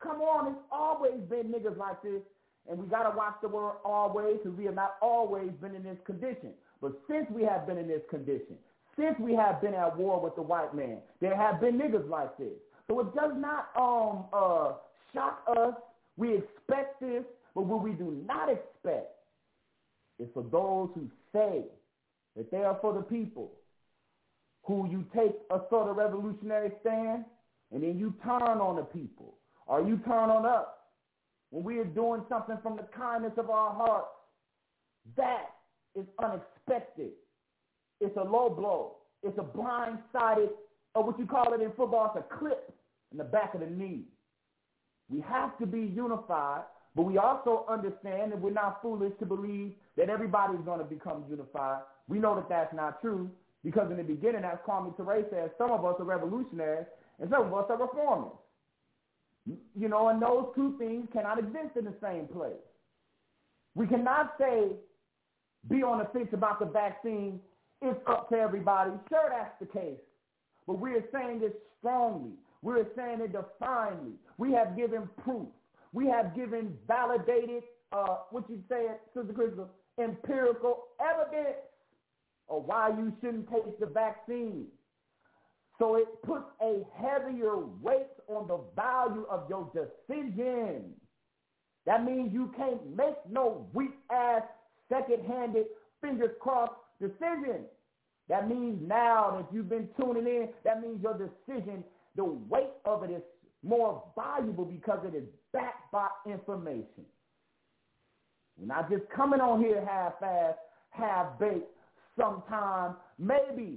Come on, it's always been niggas like this. And we got to watch the word always because we have not always been in this condition. But since we have been in this condition, since we have been at war with the white man, there have been niggas like this. So it does not um uh shock us. We expect this, but what we do not expect is for those who say that they are for the people, who you take a sort of revolutionary stand, and then you turn on the people, or you turn on us when we are doing something from the kindness of our hearts. That is unexpected. It's a low blow. It's a blind-sided, or what you call it in football, it's a clip in the back of the knee. We have to be unified, but we also understand that we're not foolish to believe that everybody's going to become unified. We know that that's not true because in the beginning, as Kwame Ture says, some of us are revolutionaries and some of us are reformers. You know, and those two things cannot exist in the same place. We cannot say, be on the fence about the vaccine, it's up to everybody. Sure, that's the case. But we are saying this strongly. We are saying it defiantly. We have given proof. We have given validated, uh, what you say, Sister Crystal, empirical evidence of why you shouldn't take the vaccine. So it puts a heavier weight on the value of your decision. That means you can't make no weak-ass, second-handed, fingers-crossed decision. That means now that you've been tuning in, that means your decision, the weight of it is more valuable because it is backed by information. We're not just coming on here half-assed, half-baked, sometime, maybe.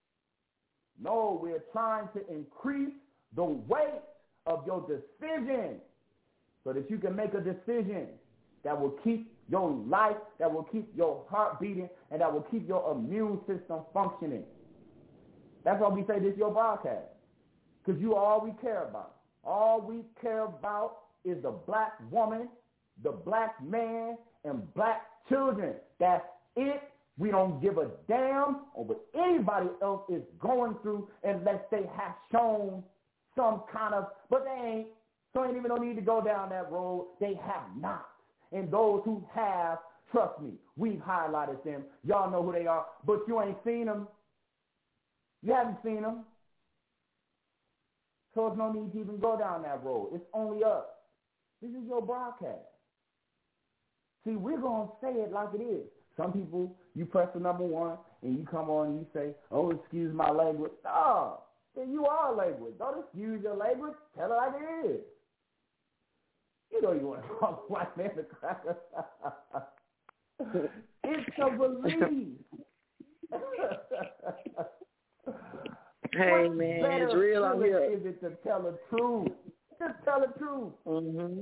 No, we're trying to increase the weight of your decision so that you can make a decision that will keep your life, that will keep your heart beating, and that will keep your immune system functioning. That's why we say this is your broadcast, because you are all we care about. All we care about is the black woman, the black man, and black children. That's it. We don't give a damn on what anybody else is going through unless they have shown some kind of, but they ain't. So ain't even no need to go down that road. They have not. And those who have, trust me, we've highlighted them. Y'all know who they are, but you ain't seen them. You haven't seen them. So there's no need to even go down that road. It's only us. This is your broadcast. See, we're going to say it like it is. Some people, you press the number one, and you come on and you say, oh, excuse my language. No, then you are language. Don't excuse your language. Tell it like it is. You know you want to call a white man a cracker. It's a belief. Hey, man, it's real out here. Is it to tell the truth? Just tell the truth. Mm-hmm.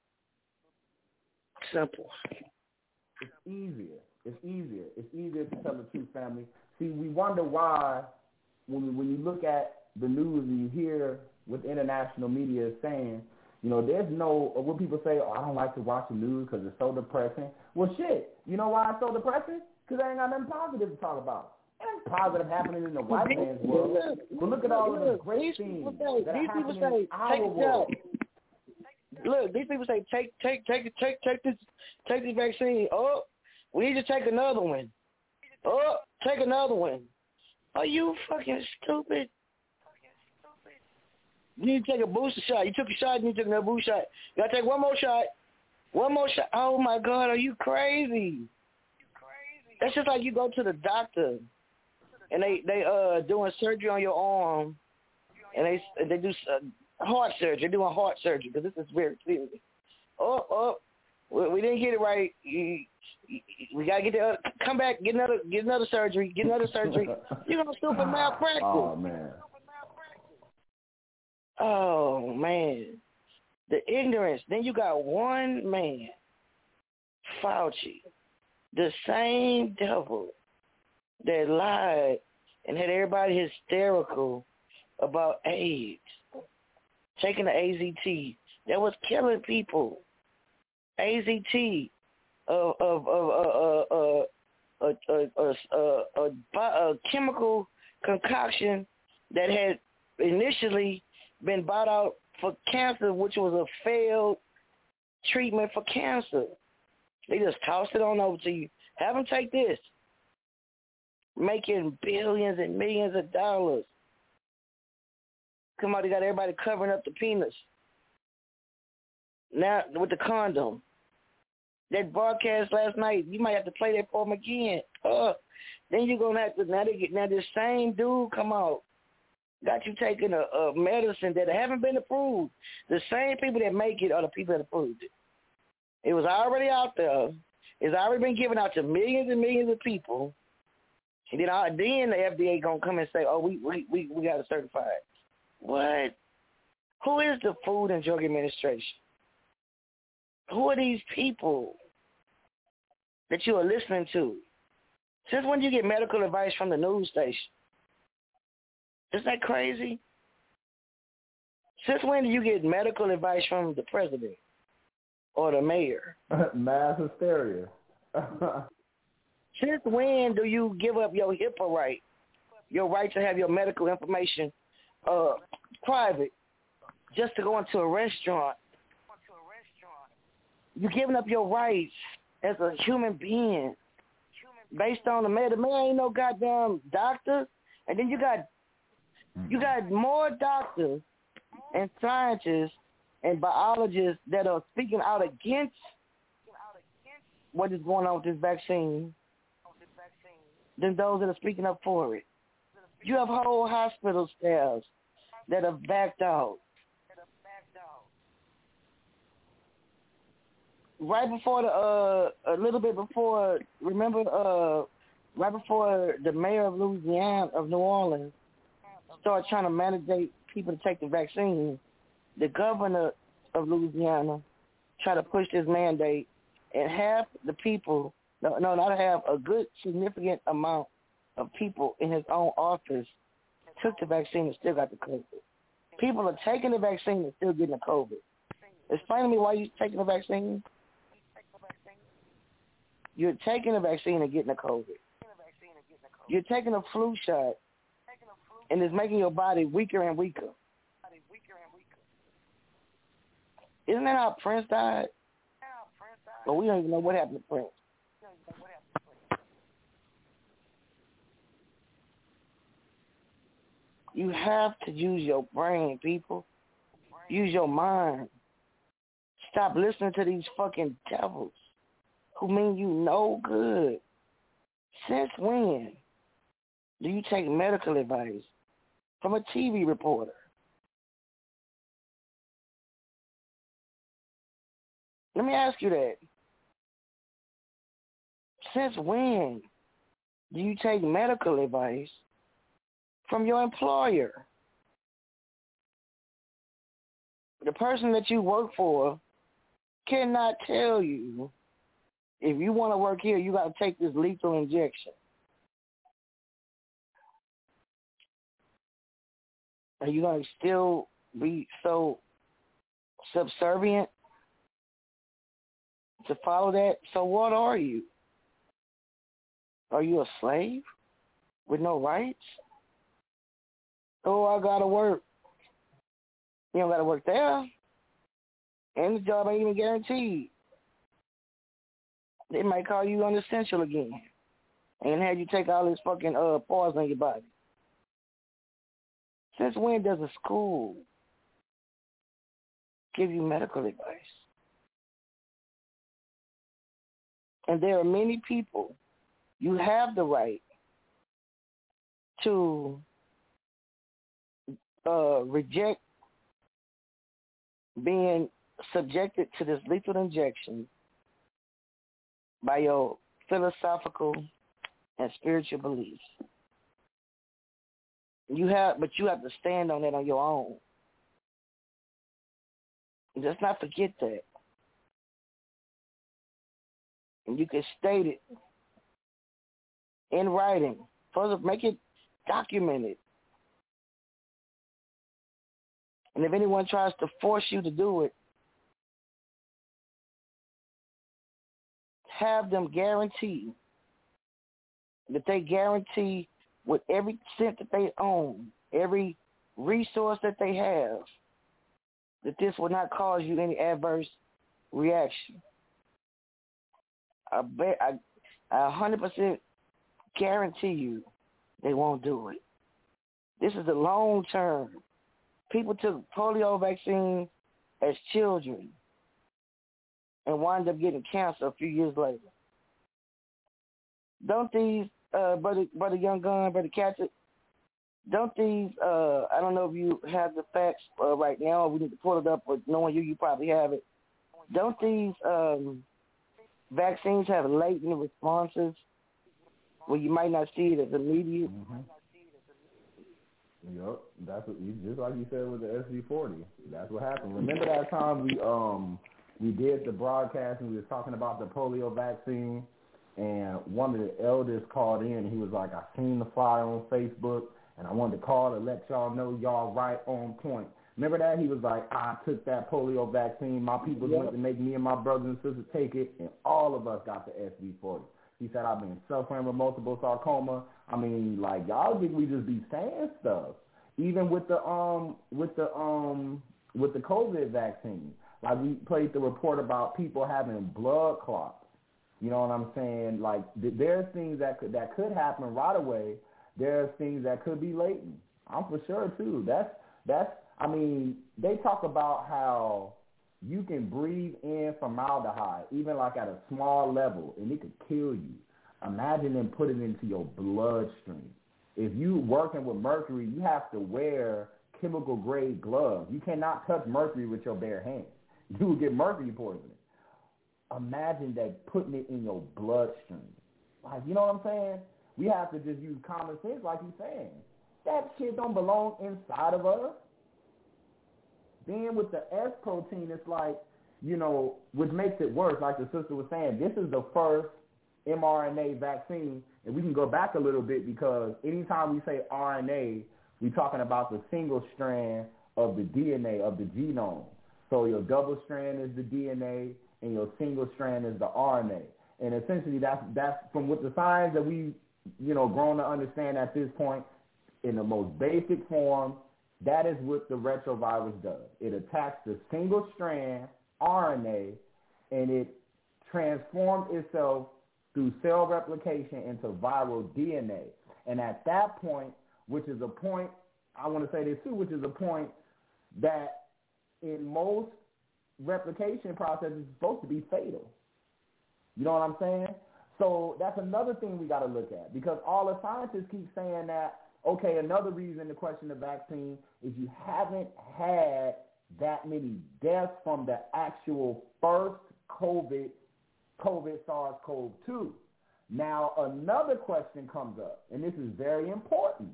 Simple. It's easier. It's easier. It's easier to tell the truth, family. See, we wonder why when we, when you look at the news and you hear what the international media is saying, you know, there's no, or when people say, oh, I don't like to watch the news because it's so depressing. Well, shit, you know why it's so depressing? Because there ain't got nothing positive to talk about. Ain't positive happening in the white man's world. But look at all of the great things that are happening in our world. Look, these people say take take take take take this take this vaccine. Oh, we need to take another one. Oh, take another one. Are you fucking stupid? You need to take a booster shot. You took a shot, and you took another booster shot. You gotta take one more shot. One more shot. Oh my God, are you crazy? That's just like you go to the doctor, and they they uh doing surgery on your arm, and they they do uh, heart surgery. They're doing heart surgery because this is very serious. Oh oh, we, we didn't get it right. You, you, we gotta get the other, come back, get another get another surgery, get another surgery. You're gonna sue for malpractice. Oh man. Oh man, the ignorance. Then you got one man, Fauci, the same devil that lied and had everybody hysterical about AIDS, taking the A Z T that was killing people. A Z T, of of of uh uh uh a a a a chemical concoction that had initially been bought out for cancer, which was a failed treatment for cancer. They just tossed it on over to you. Have them take this. Making billions and millions of dollars. Come on, they got everybody covering up the penis. Now, with the condom. That broadcast last night, you might have to play that for them again. Uh, then you're going to have to, now, they get, now this same dude come out, got you taking a, a medicine that haven't been approved. The same people that make it are the people that approved it. It was already out there. It's already been given out to millions and millions of people. And then, uh, then the F D A going to come and say, oh, we, we, we, we got to certify it. What? Who is the Food and Drug Administration? Who are these people that you are listening to? Since when do you get medical advice from the news station? Isn't that crazy? Since when do you get medical advice from the president or the mayor? Mass hysteria. Since when do you give up your HIPAA right, your right to have your medical information uh, private, just to go into a restaurant? You're giving up your rights as a human being based on the man. The man ain't no goddamn doctor. And then you got you got more doctors and scientists and biologists that are speaking out against what is going on with this vaccine than those that are speaking up for it. You have whole hospital staffs that have backed out. Right before the, uh, a little bit before, remember, uh, right before the mayor of Louisiana, of New Orleans, started trying to mandate people to take the vaccine, the governor of Louisiana tried to push this mandate, and half the people, no, no, not half, a good significant amount of people in his own office took the vaccine and still got the COVID. People are taking the vaccine and still getting the COVID. Explain to me why you're taking the vaccine. You're taking the vaccine and getting the COVID. You're taking a flu shot, and it's making your body weaker and weaker. Isn't that how Prince died? But we don't even know what happened to Prince. You have to use your brain, people. Use your mind. Stop listening to these fucking devils who mean you no good. Since when do you take medical advice from a T V reporter? Let me ask you that. Since when do you take medical advice from your employer? The person that you work for cannot tell you, if you want to work here, you got to take this lethal injection. Are you going to still be so subservient to follow that? So what are you? Are you a slave with no rights? Oh, I got to work. You don't got to work there. And the job ain't even guaranteed. They might call you unessential again and have you take all this fucking uh, poison in your body. Since when does a school give you medical advice? And there are many people, you have the right to uh, reject being subjected to this lethal injection by your philosophical and spiritual beliefs. You have, but you have to stand on that on your own. Let's not forget that. And you can state it in writing. First, make it documented. And if anyone tries to force you to do it, have them guarantee that they guarantee with every cent that they own, every resource that they have, that this will not cause you any adverse reaction. I bet I, I one hundred percent guarantee you they won't do it. This is the long term. People took polio vaccine as children and wound up getting cancer a few years later. Don't these, uh, brother, brother Young Gun, brother Catcher, don't these, uh, I don't know if you have the facts uh, right now, or we need to pull it up, but knowing you, you probably have it. Don't these um, vaccines have latent responses where you might not see it as immediate? Mm-hmm. Yep, that's what you, just like you said with the S V forty. That's what happened. Remember that time we um we did the broadcast and we was talking about the polio vaccine, and one of the elders called in and he was like, "I seen the flyer on Facebook and I wanted to call to let y'all know y'all right on point." Remember that? He was like, "I took that polio vaccine. My people yep. went to make me and my brothers and sisters take it, and all of us got the S V forty." He said, "I've been suffering with multiple sarcoma." I mean, like, y'all think we just be saying stuff. Even with the um with the um with the COVID vaccine, like we played the report about people having blood clots. You know what I'm saying? Like th- there's things that could that could happen right away. There's things that could be latent. I'm for sure too. That's that's. I mean, they talk about how you can breathe in formaldehyde, even like at a small level, and it could kill you. Imagine them putting it into your bloodstream. If you working with mercury, you have to wear chemical grade gloves. You cannot touch mercury with your bare hands. You will get mercury poisoning. Imagine that putting it in your bloodstream. Like, you know what I'm saying? We have to just use common sense like you're saying. That shit don't belong inside of us. Then with the S protein, it's like, you know, which makes it worse, like the sister was saying, this is the first mRNA vaccine, and we can go back a little bit because anytime we say R N A, we're talking about the single strand of the D N A, of the genome. So your double strand is the D N A, and your single strand is the R N A. And essentially that's, that's from what the science that we, you know, grown to understand at this point, in the most basic form, that is what the retrovirus does. It attacks the single strand R N A, and it transforms itself through cell replication into viral D N A. And at that point, which is a point, I want to say this too, which is a point that in most replication processes is supposed to be fatal. You know what I'm saying? So that's another thing we got to look at, because all the scientists keep saying that, okay, another reason to question the vaccine is you haven't had that many deaths from the actual first COVID COVID SARS-C o V two. Now, another question comes up, and this is very important.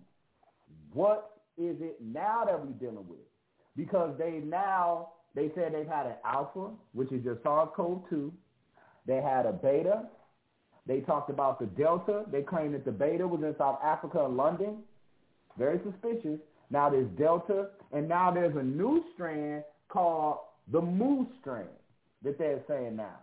What is it now that we're dealing with? Because they now, they said they've had an alpha, which is your SARS-C o V two. They had a beta. They talked about the Delta. They claimed that the beta was in South Africa and London. Very suspicious. Now there's Delta, and now there's a new strand called the Mu strand that they're saying now.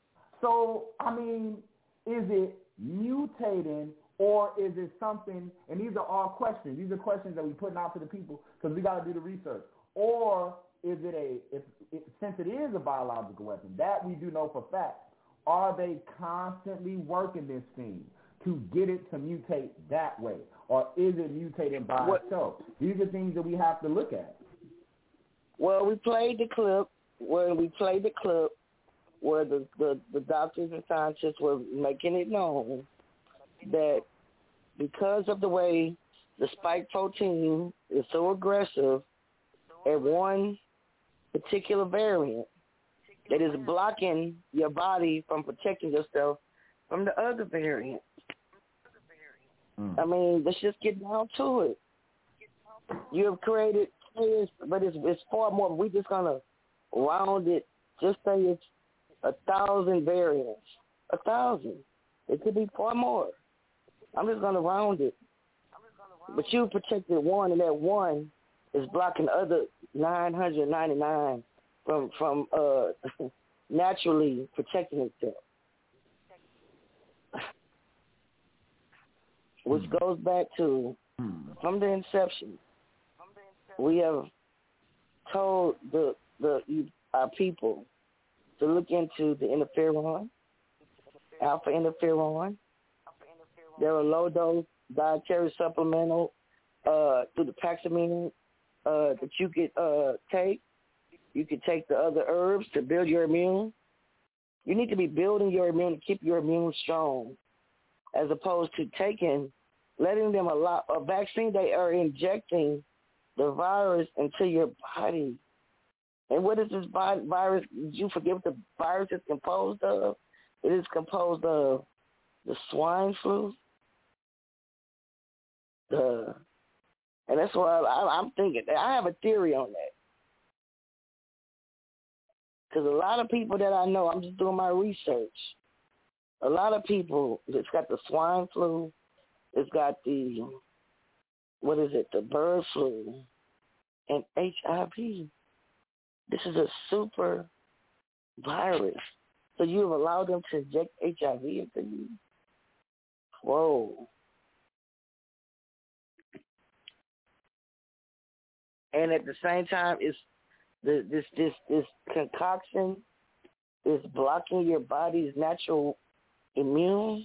So, I mean, is it mutating, or is it something, and these are all questions. These are questions that we're putting out to the people because we got to do the research. Or is it a, if, if, since it is a biological weapon, that we do know for fact, are they constantly working this thing to get it to mutate that way? Or is it mutating by what, itself? These are things that we have to look at. Well, we played the clip, where we played the clip, where the, the, the doctors and scientists were making it known that because of the way the spike protein is so aggressive at one particular variant, that is blocking your body from protecting yourself from the other variant. Mm. I mean, let's just get down to it. You have created players, but it's, it's far more. We're just going to round it. Just say it's a thousand variants. A thousand. It could be far more. I'm just going to round it. But you protected one, and that one is blocking the other nine hundred ninety-nine from from uh, naturally protecting itself. Which goes back to, from the inception, we have told the the our people to look into the interferon, alpha interferon. There are low dose dietary supplemental uh, through the Paxamine uh, that you could uh, take. You could take the other herbs to build your immune. You need to be building your immune to keep your immune strong, as opposed to taking, letting them allow a vaccine. They are injecting the virus into your body. And what is this virus? Did you forget what the virus is composed of? It is composed of the swine flu. The, and that's why I, I'm thinking. I have a theory on that. Because a lot of people that I know, I'm just doing my research. A lot of people, it's got the swine flu, it's got the, what is it, the bird flu, and H I V. This is a super virus. So you have allowed them to inject H I V into you? Whoa. And at the same time, it's the, this this this concoction is blocking your body's natural immune.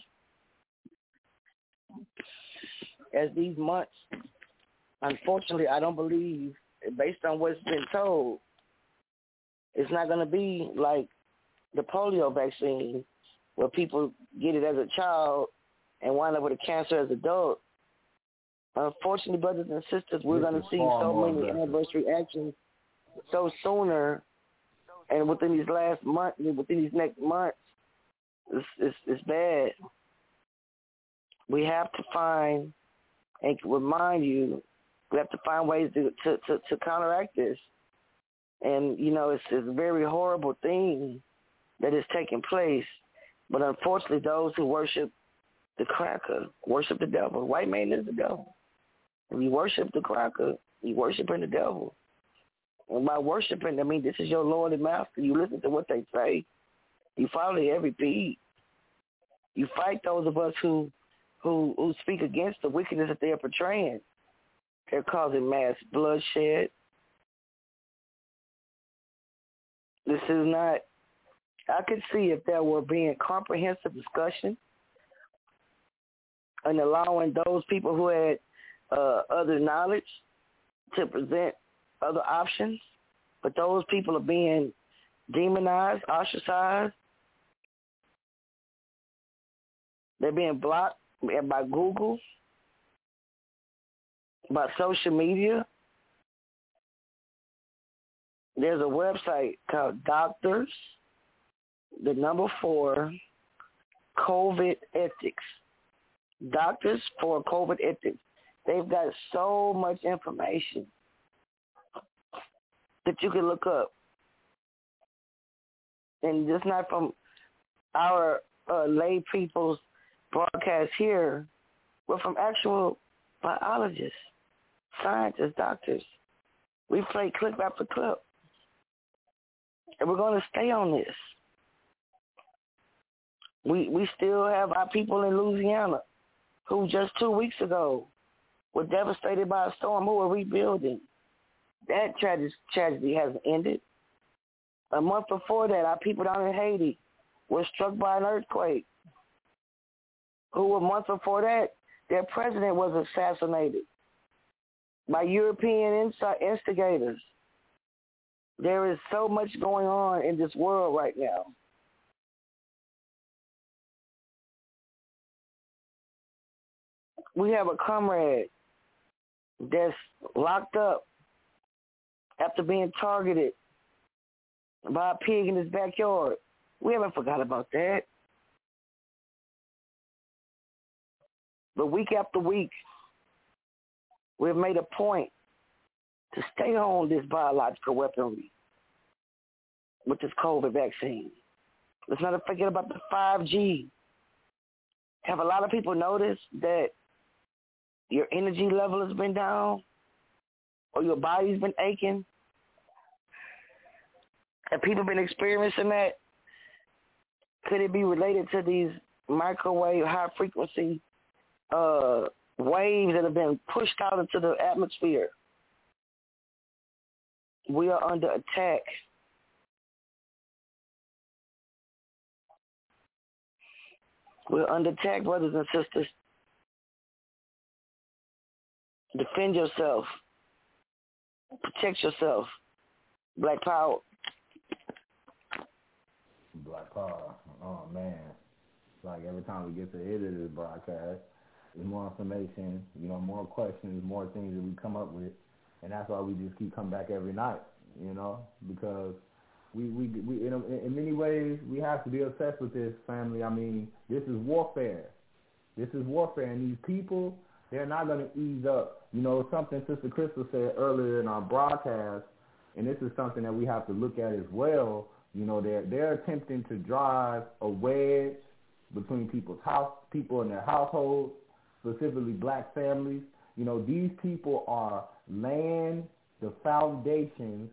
As these months, unfortunately, I don't believe, based on what's been told, it's not going to be like the polio vaccine, where people get it as a child and wind up with a cancer as adults. Unfortunately, brothers and sisters, we're going to see so many adverse reactions so sooner, and within these last month, within these next months, it's, it's, it's bad. We have to find and remind you, we have to find ways to to, to, to counteract this. And, you know, it's, it's a very horrible thing that is taking place. But unfortunately, those who worship the cracker worship the devil. The white man is the devil. If you worship the cracker, you worshiping the devil. And by worshiping, I mean, this is your Lord and Master. You listen to what they say. You follow every beat. You fight those of us who, who, who speak against the wickedness that they are portraying. They're causing mass bloodshed. This is not, I could see if there were being comprehensive discussion and allowing those people who had uh, other knowledge to present other options, but those people are being demonized, ostracized. They're being blocked by Google, by social media. There's a website called Doctors, the number four, COVID Ethics. Doctors for COVID Ethics. They've got so much information that you can look up. And just not from our uh, lay people's broadcast here, but from actual biologists, scientists, doctors. We play clip after clip. And we're going to stay on this. We we still have our people in Louisiana who just two weeks ago were devastated by a storm, who are rebuilding. That tragedy, tragedy hasn't ended. A month before that, our people down in Haiti were struck by an earthquake. Who a month before that, their president was assassinated by European instigators. There is so much going on in this world right now. We have a comrade that's locked up after being targeted by a pig in his backyard. We haven't forgot about that. But week after week, we've made a point to stay on this biological weaponry with this COVID vaccine. Let's not forget about the five G. Have a lot of people noticed that your energy level has been down or your body's been aching? Have people been experiencing that? Could it be related to these microwave high-frequency uh, waves that have been pushed out into the atmosphere? We are under attack. We're under attack, brothers and sisters. Defend yourself. Protect yourself. Black power. Black power. Oh, man. It's like every time we get to the end of this broadcast, there's more information, you know, more questions, more things that we come up with. And that's why we just keep coming back every night, you know, because we, we, we in, a, in many ways, we have to be obsessed with this, family. I mean, this is warfare. This is warfare. And these people, they're not going to ease up. You know, something Sister Crystal said earlier in our broadcast, and this is something that we have to look at as well. You know, they're, they're attempting to drive a wedge between people's house, people in their households, specifically black families. You know, these people are laying the foundations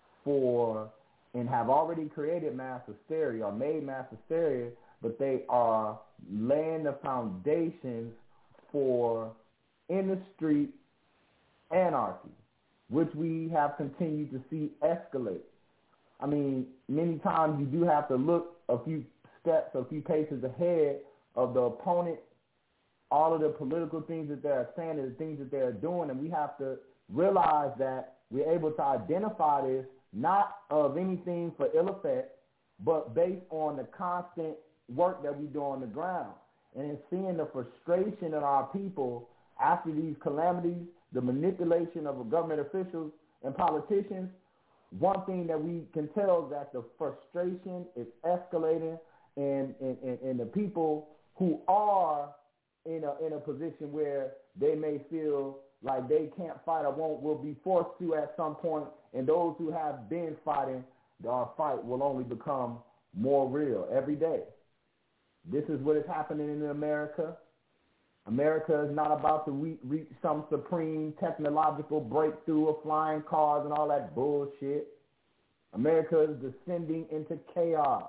for and have already created mass hysteria or made mass hysteria, but they are laying the foundations for in the street anarchy, which we have continued to see escalate. I mean, many times you do have to look a few steps, a few paces ahead of the opponent, all of the political things that they're saying and the things that they're doing, and we have to realize that we're able to identify this not of anything for ill effect, but based on the constant work that we do on the ground. And in seeing the frustration in our people after these calamities, the manipulation of government officials and politicians, one thing that we can tell is that the frustration is escalating, and, and, and, and the people who are in a in a position where they may feel like they can't fight or won't will be forced to at some point, and those who have been fighting, our fight will only become more real every day. This is what is happening in America. America is not about to re- reach some supreme technological breakthrough of flying cars and all that bullshit. America is descending into chaos.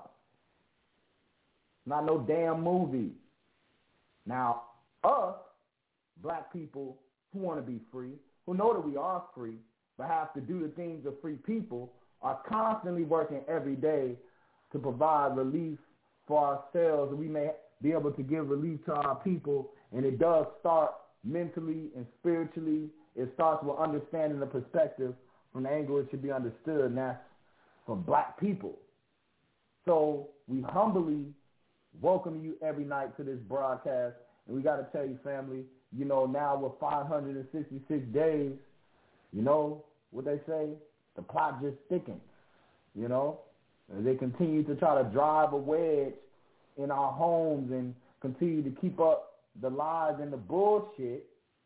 Not no damn movie. Now, us, black people who want to be free, who know that we are free, but have to do the things of free people, are constantly working every day to provide relief for ourselves, and we may be able to give relief to our people. And it does start mentally and spiritually. It starts with understanding the perspective from the angle it should be understood, and that's from black people. So we humbly welcome you every night to this broadcast. And we got to tell you, family, you know, now with five hundred sixty-six days, you know what they say? The plot just thickens, you know. As they continue to try to drive a wedge in our homes and continue to keep up the lies and the bullshit.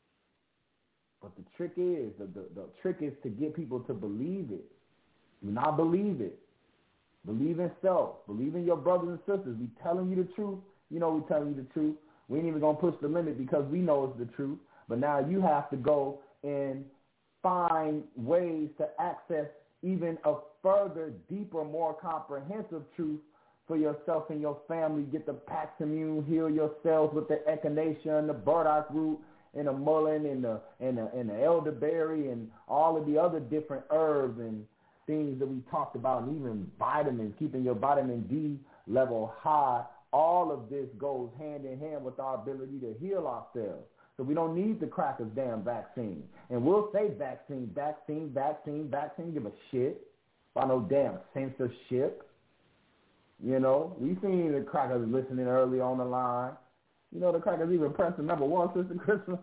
But the trick is, the, the, the trick is to get people to believe it. Do not believe it. Believe in self. Believe in your brothers and sisters. We telling you the truth. You know we telling you the truth. We ain't even going to push the limit because we know it's the truth. But now you have to go and find ways to access even a further, deeper, more comprehensive truth for yourself and your family. Get the Paximune, heal yourselves with the echinacea and the burdock root and the mullein and the, and the, and the elderberry and all of the other different herbs and things that we talked about, and even vitamins, keeping your vitamin D level high. All of this goes hand in hand with our ability to heal ourselves. So we don't need the crackers damn vaccine. And we'll say vaccine, vaccine, vaccine, vaccine, give a shit about no damn censorship. You know, we seen the crackers listening early on the line. You know, the crackers even pressed the number one, Sister Crystal.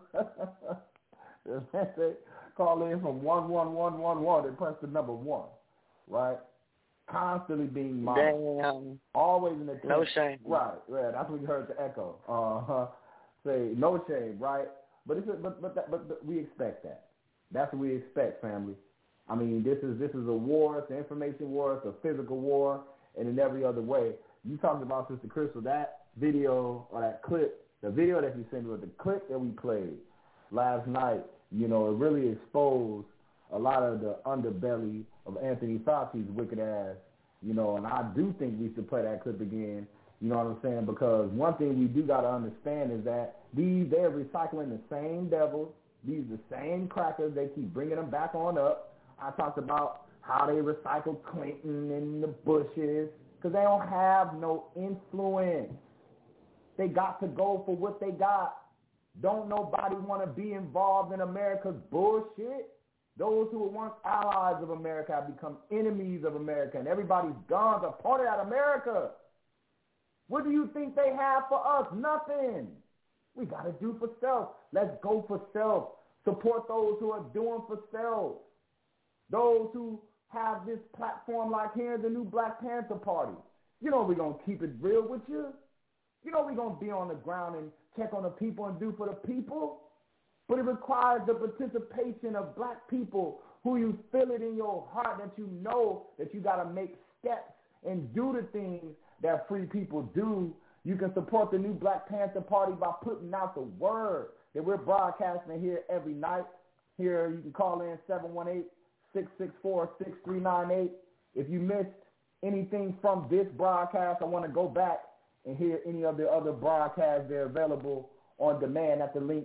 They call in from one one one one one and press the number one, right? Constantly being monitored. Damn. Always in the No shame. Right, yeah, that's what you heard the echo. Uh-huh. Say, no shame, right? But it's a, but but, that, but but we expect that. That's what we expect, family. I mean, this is this is a war. It's an information war. It's a physical war, and in every other way. You talked about, Sister Crystal, that video or that clip, the video that you sent me, with the clip that we played last night. You know, it really exposed a lot of the underbelly of Anthony Fauci's wicked ass. You know, and I do think we should play that clip again. You know what I'm saying? Because one thing we do got to understand is that these, they're recycling the same devils. These are the same crackers. They keep bringing them back on up. I talked about how they recycle Clinton and the Bushes, because they don't have no influence. They got to go for what they got. Don't nobody want to be involved in America's bullshit. Those who were once allies of America have become enemies of America, and everybody's guns are pointed at America. What do you think they have for us? Nothing. We got to do for self. Let's go for self. Support those who are doing for self. Those who have this platform like here in the new Black Panther Party. You know we're going to keep it real with you. You know we're going to be on the ground and check on the people and do for the people. But it requires the participation of black people who you feel it in your heart that you know that you got to make steps and do the things that free people do. You can support the new Black Panther Party by putting out the word that we're broadcasting here every night. Here you can call in seven one eight, six six four, six three nine eight. If you missed anything from this broadcast, I want to go back and hear any of the other broadcasts. They're available on demand at the link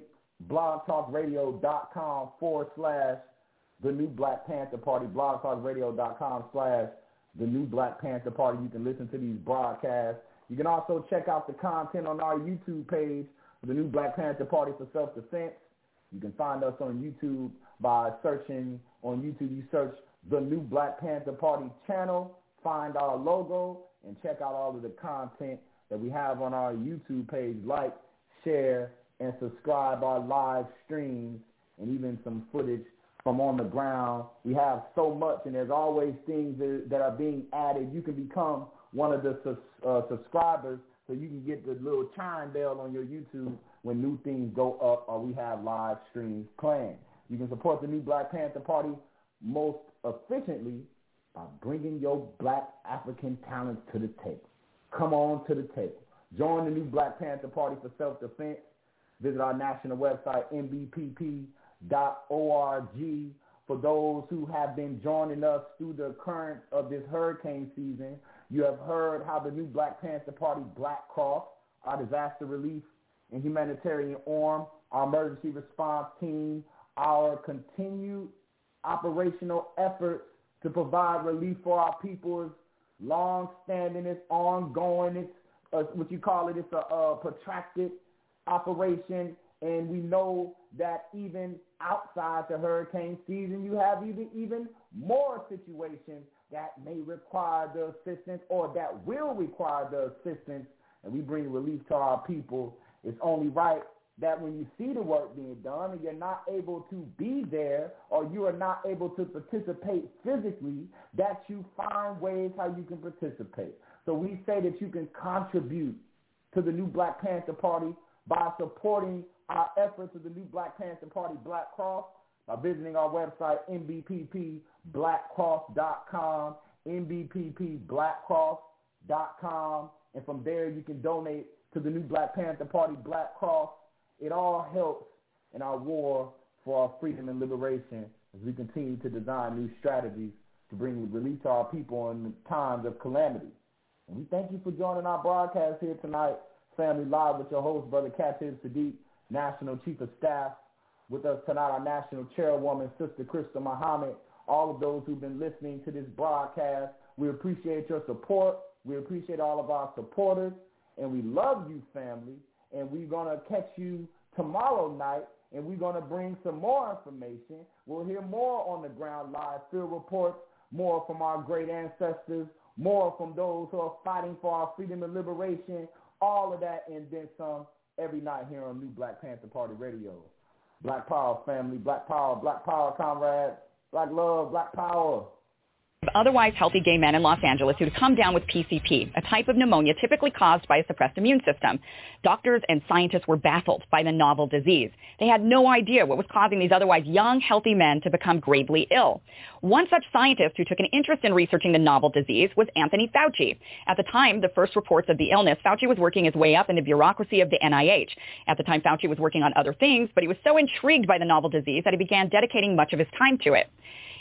blogtalkradio.com forward slash the new Black Panther Party, blogtalkradio.com slash the new Black Panther Party. You can listen to these broadcasts. You can also check out the content on our YouTube page for the new Black Panther Party for Self-Defense. You can find us on YouTube by searching on YouTube. You search the new Black Panther Party channel, find our logo, and check out all of the content that we have on our YouTube page. Like, share, and subscribe our live streams and even some footage from on the ground. We have so much, and there's always things that, that are being added. You can become one of the uh, subscribers so you can get the little chime bell on your YouTube when new things go up or we have live streams planned. You can support the new Black Panther Party most efficiently by bringing your black African talents to the table. Come on to the table. Join the new Black Panther Party for Self-Defense. Visit our national website, N B P P dot org. For those who have been joining us through the current of this hurricane season, you have heard how the new Black Panther Party Black Cross, our disaster relief and humanitarian arm, our emergency response team, our continued operational efforts to provide relief for our people is long-standing, it's ongoing, it's uh, what you call it, it's a uh, protracted operation, and we know that even outside the hurricane season, you have even, even more situations that may require the assistance or that will require the assistance, and we bring relief to our people. It's only right that when you see the work being done and you're not able to be there or you are not able to participate physically, that you find ways how you can participate. So we say that you can contribute to the new Black Panther Party by supporting our efforts of the new Black Panther Party Black Cross by visiting our website, N B P P black cross dot com, N B P P black cross dot com, and from there you can donate to the new Black Panther Party Black Cross. It all helps in our war for our freedom and liberation as we continue to design new strategies to bring relief to our people in times of calamity. And we thank you for joining our broadcast here tonight, Family Live, with your host, Brother Khatib Sadiq, National Chief of Staff. With us tonight, our National Chairwoman, Sister Crystal Muhammad, all of those who've been listening to this broadcast. We appreciate your support. We appreciate all of our supporters. And we love you, family. And we're going to catch you tomorrow night, and we're going to bring some more information. We'll hear more on the ground live field reports, more from our great ancestors, more from those who are fighting for our freedom and liberation, all of that and then some every night here on New Black Panther Party Radio. Black Power, family. Black Power. Black Power, comrades. Black love. Black power. Otherwise healthy gay men in Los Angeles who had come down with P C P, a type of pneumonia typically caused by a suppressed immune system. Doctors and scientists were baffled by the novel disease. They had no idea what was causing these otherwise young, healthy men to become gravely ill. One such scientist who took an interest in researching the novel disease was Anthony Fauci. At the time, the first reports of the illness, Fauci was working his way up in the bureaucracy of the N I H. At the time, Fauci was working on other things, but he was so intrigued by the novel disease that he began dedicating much of his time to it.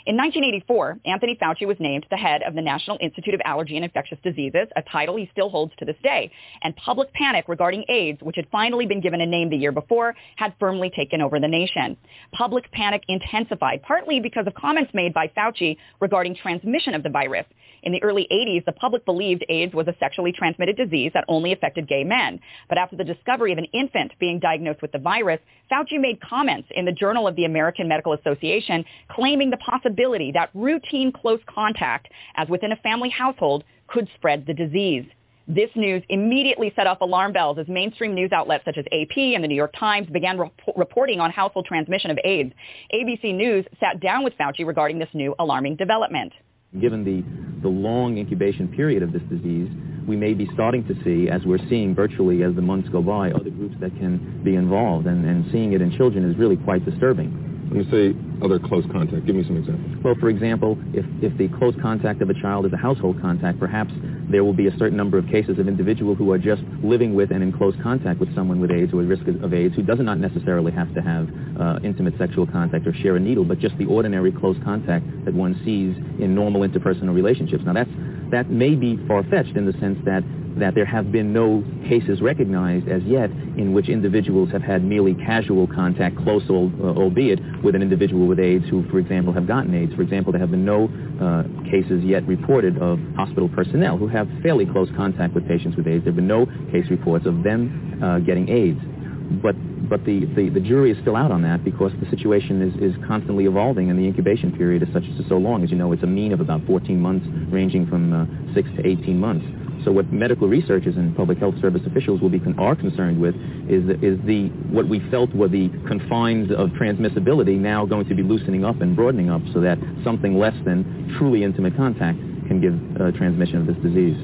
In nineteen eighty-four, Anthony Fauci was named the head of the National Institute of Allergy and Infectious Diseases, a title he still holds to this day. And public panic regarding AIDS, which had finally been given a name the year before, had firmly taken over the nation. Public panic intensified, partly because of comments made by Fauci regarding transmission of the virus. In the early eighties, the public believed AIDS was a sexually transmitted disease that only affected gay men. But after the discovery of an infant being diagnosed with the virus, Fauci made comments in the Journal of the American Medical Association claiming the possibility that routine close contact, as within a family household, could spread the disease. This news immediately set off alarm bells as mainstream news outlets such as A P and the New York Times began rep- reporting on household transmission of AIDS. A B C News sat down with Fauci regarding this new alarming development. Given the, the long incubation period of this disease, we may be starting to see, as we're seeing virtually as the months go by, other groups that can be involved, and, and seeing it in children is really quite disturbing. When you say other close contact, give me some examples. Well, for example, if, if the close contact of a child is a household contact, perhaps there will be a certain number of cases of individuals who are just living with and in close contact with someone with AIDS or at risk of AIDS, who does not necessarily have to have uh, intimate sexual contact or share a needle, but just the ordinary close contact that one sees in normal interpersonal relationships. Now, that's, that may be far-fetched in the sense that that there have been no cases recognized as yet in which individuals have had merely casual contact, close al- uh, albeit, with an individual with AIDS who, for example, have gotten AIDS. For example, there have been no uh, cases yet reported of hospital personnel who have fairly close contact with patients with AIDS. There have been no case reports of them uh, getting AIDS. But but the, the, the jury is still out on that because the situation is, is constantly evolving and the incubation period is such so long. As you know, it's a mean of about fourteen months, ranging from uh, six to eighteen months. So what medical researchers and public health service officials will be con- are concerned with is the, is the what we felt were the confines of transmissibility now going to be loosening up and broadening up so that something less than truly intimate contact can give uh, transmission of this disease.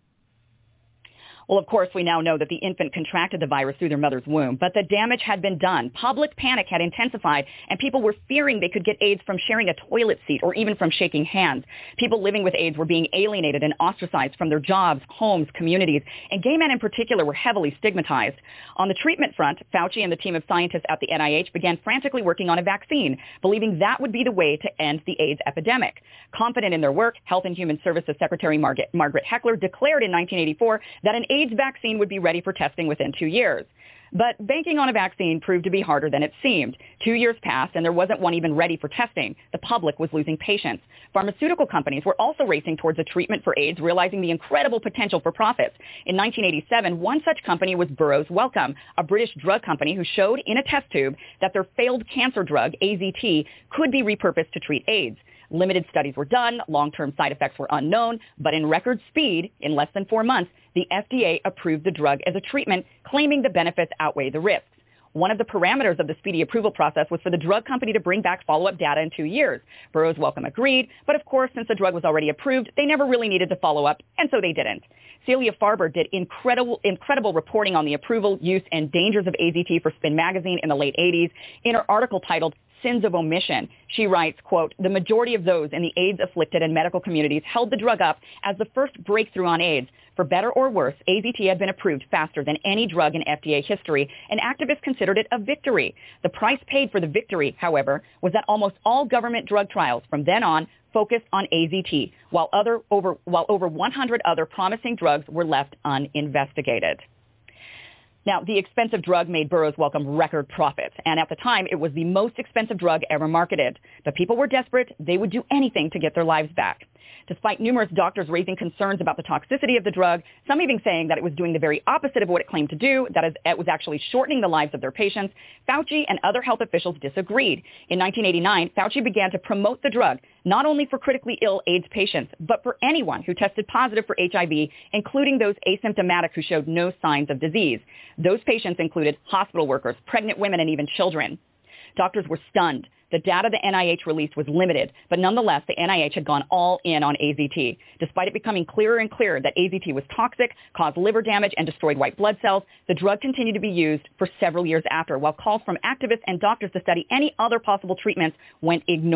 Well, of course, we now know that the infant contracted the virus through their mother's womb, but the damage had been done. Public panic had intensified, and people were fearing they could get AIDS from sharing a toilet seat or even from shaking hands. People living with AIDS were being alienated and ostracized from their jobs, homes, communities, and gay men in particular were heavily stigmatized. On the treatment front, Fauci and the team of scientists at the N I H began frantically working on a vaccine, believing that would be the way to end the AIDS epidemic. Confident in their work, Health and Human Services Secretary Margaret, Margaret Heckler declared in nineteen eighty-four that an AIDS vaccine would be ready for testing within two years. But banking on a vaccine proved to be harder than it seemed. Two years passed and there wasn't one even ready for testing. The public was losing patience. Pharmaceutical companies were also racing towards a treatment for AIDS, realizing the incredible potential for profits. In nineteen eighty-seven, one such company was Burroughs Wellcome, a British drug company who showed in a test tube that their failed cancer drug, A Z T, could be repurposed to treat AIDS. Limited studies were done, long-term side effects were unknown, but in record speed, in less than four months, the F D A approved the drug as a treatment, claiming the benefits outweigh the risks. One of the parameters of the speedy approval process was for the drug company to bring back follow-up data in two years. Burroughs Wellcome agreed, but of course, since the drug was already approved, they never really needed to follow up, and so they didn't. Celia Farber did incredible, incredible reporting on the approval, use, and dangers of A Z T for Spin Magazine in the late eighties in her article titled Sins of Omission. She writes, quote, the majority of those in the AIDS-afflicted and medical communities held the drug up as the first breakthrough on AIDS. For better or worse, A Z T had been approved faster than any drug in F D A history, and activists considered it a victory. The price paid for the victory, however, was that almost all government drug trials from then on focused on A Z T, while, other, over, while over one hundred other promising drugs were left uninvestigated. Now, the expensive drug made Burroughs Wellcome record profits, and at the time, it was the most expensive drug ever marketed. But people were desperate. They would do anything to get their lives back. Despite numerous doctors raising concerns about the toxicity of the drug, some even saying that it was doing the very opposite of what it claimed to do, that is, it was actually shortening the lives of their patients, Fauci and other health officials disagreed. In nineteen eighty-nine, Fauci began to promote the drug, not only for critically ill AIDS patients, but for anyone who tested positive for H I V, including those asymptomatic who showed no signs of disease. Those patients included hospital workers, pregnant women, and even children. Doctors were stunned. The data the N I H released was limited, but nonetheless, the N I H had gone all in on A Z T. Despite it becoming clearer and clearer that A Z T was toxic, caused liver damage, and destroyed white blood cells, the drug continued to be used for several years after, while calls from activists and doctors to study any other possible treatments went ignored.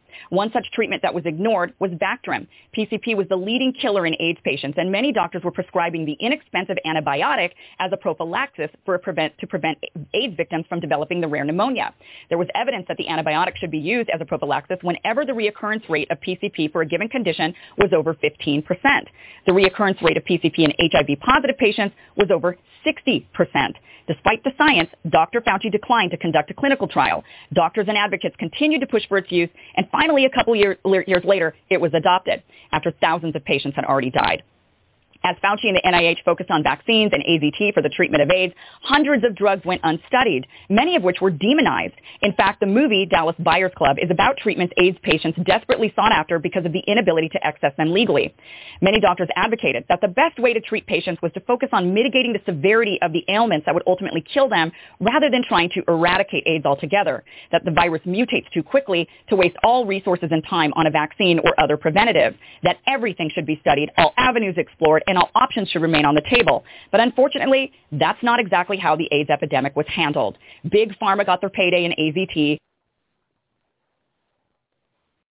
One such treatment that was ignored was Bactrim. P C P was the leading killer in AIDS patients, and many doctors were prescribing the inexpensive antibiotic as a prophylaxis for a prevent, to prevent AIDS victims from developing the rare pneumonia. There was evidence that the antibiotic should be used as a prophylaxis whenever the reoccurrence rate of P C P for a given condition was over fifteen percent. The reoccurrence rate of P C P in H I V-positive patients was over sixty percent. Despite the science, Doctor Fauci declined to conduct a clinical trial. Doctors and advocates continued to push for its use, and finally, a couple year, years later, it was adopted after thousands of patients had already died. As Fauci and the N I H focused on vaccines and A Z T for the treatment of AIDS, hundreds of drugs went unstudied, many of which were demonized. In fact, the movie Dallas Buyers Club is about treatments AIDS patients desperately sought after because of the inability to access them legally. Many doctors advocated that the best way to treat patients was to focus on mitigating the severity of the ailments that would ultimately kill them rather than trying to eradicate AIDS altogether, that the virus mutates too quickly to waste all resources and time on a vaccine or other preventative, that everything should be studied, all avenues explored, and all options should remain on the table. But unfortunately, that's not exactly how the AIDS epidemic was handled. Big Pharma got their payday in A Z T,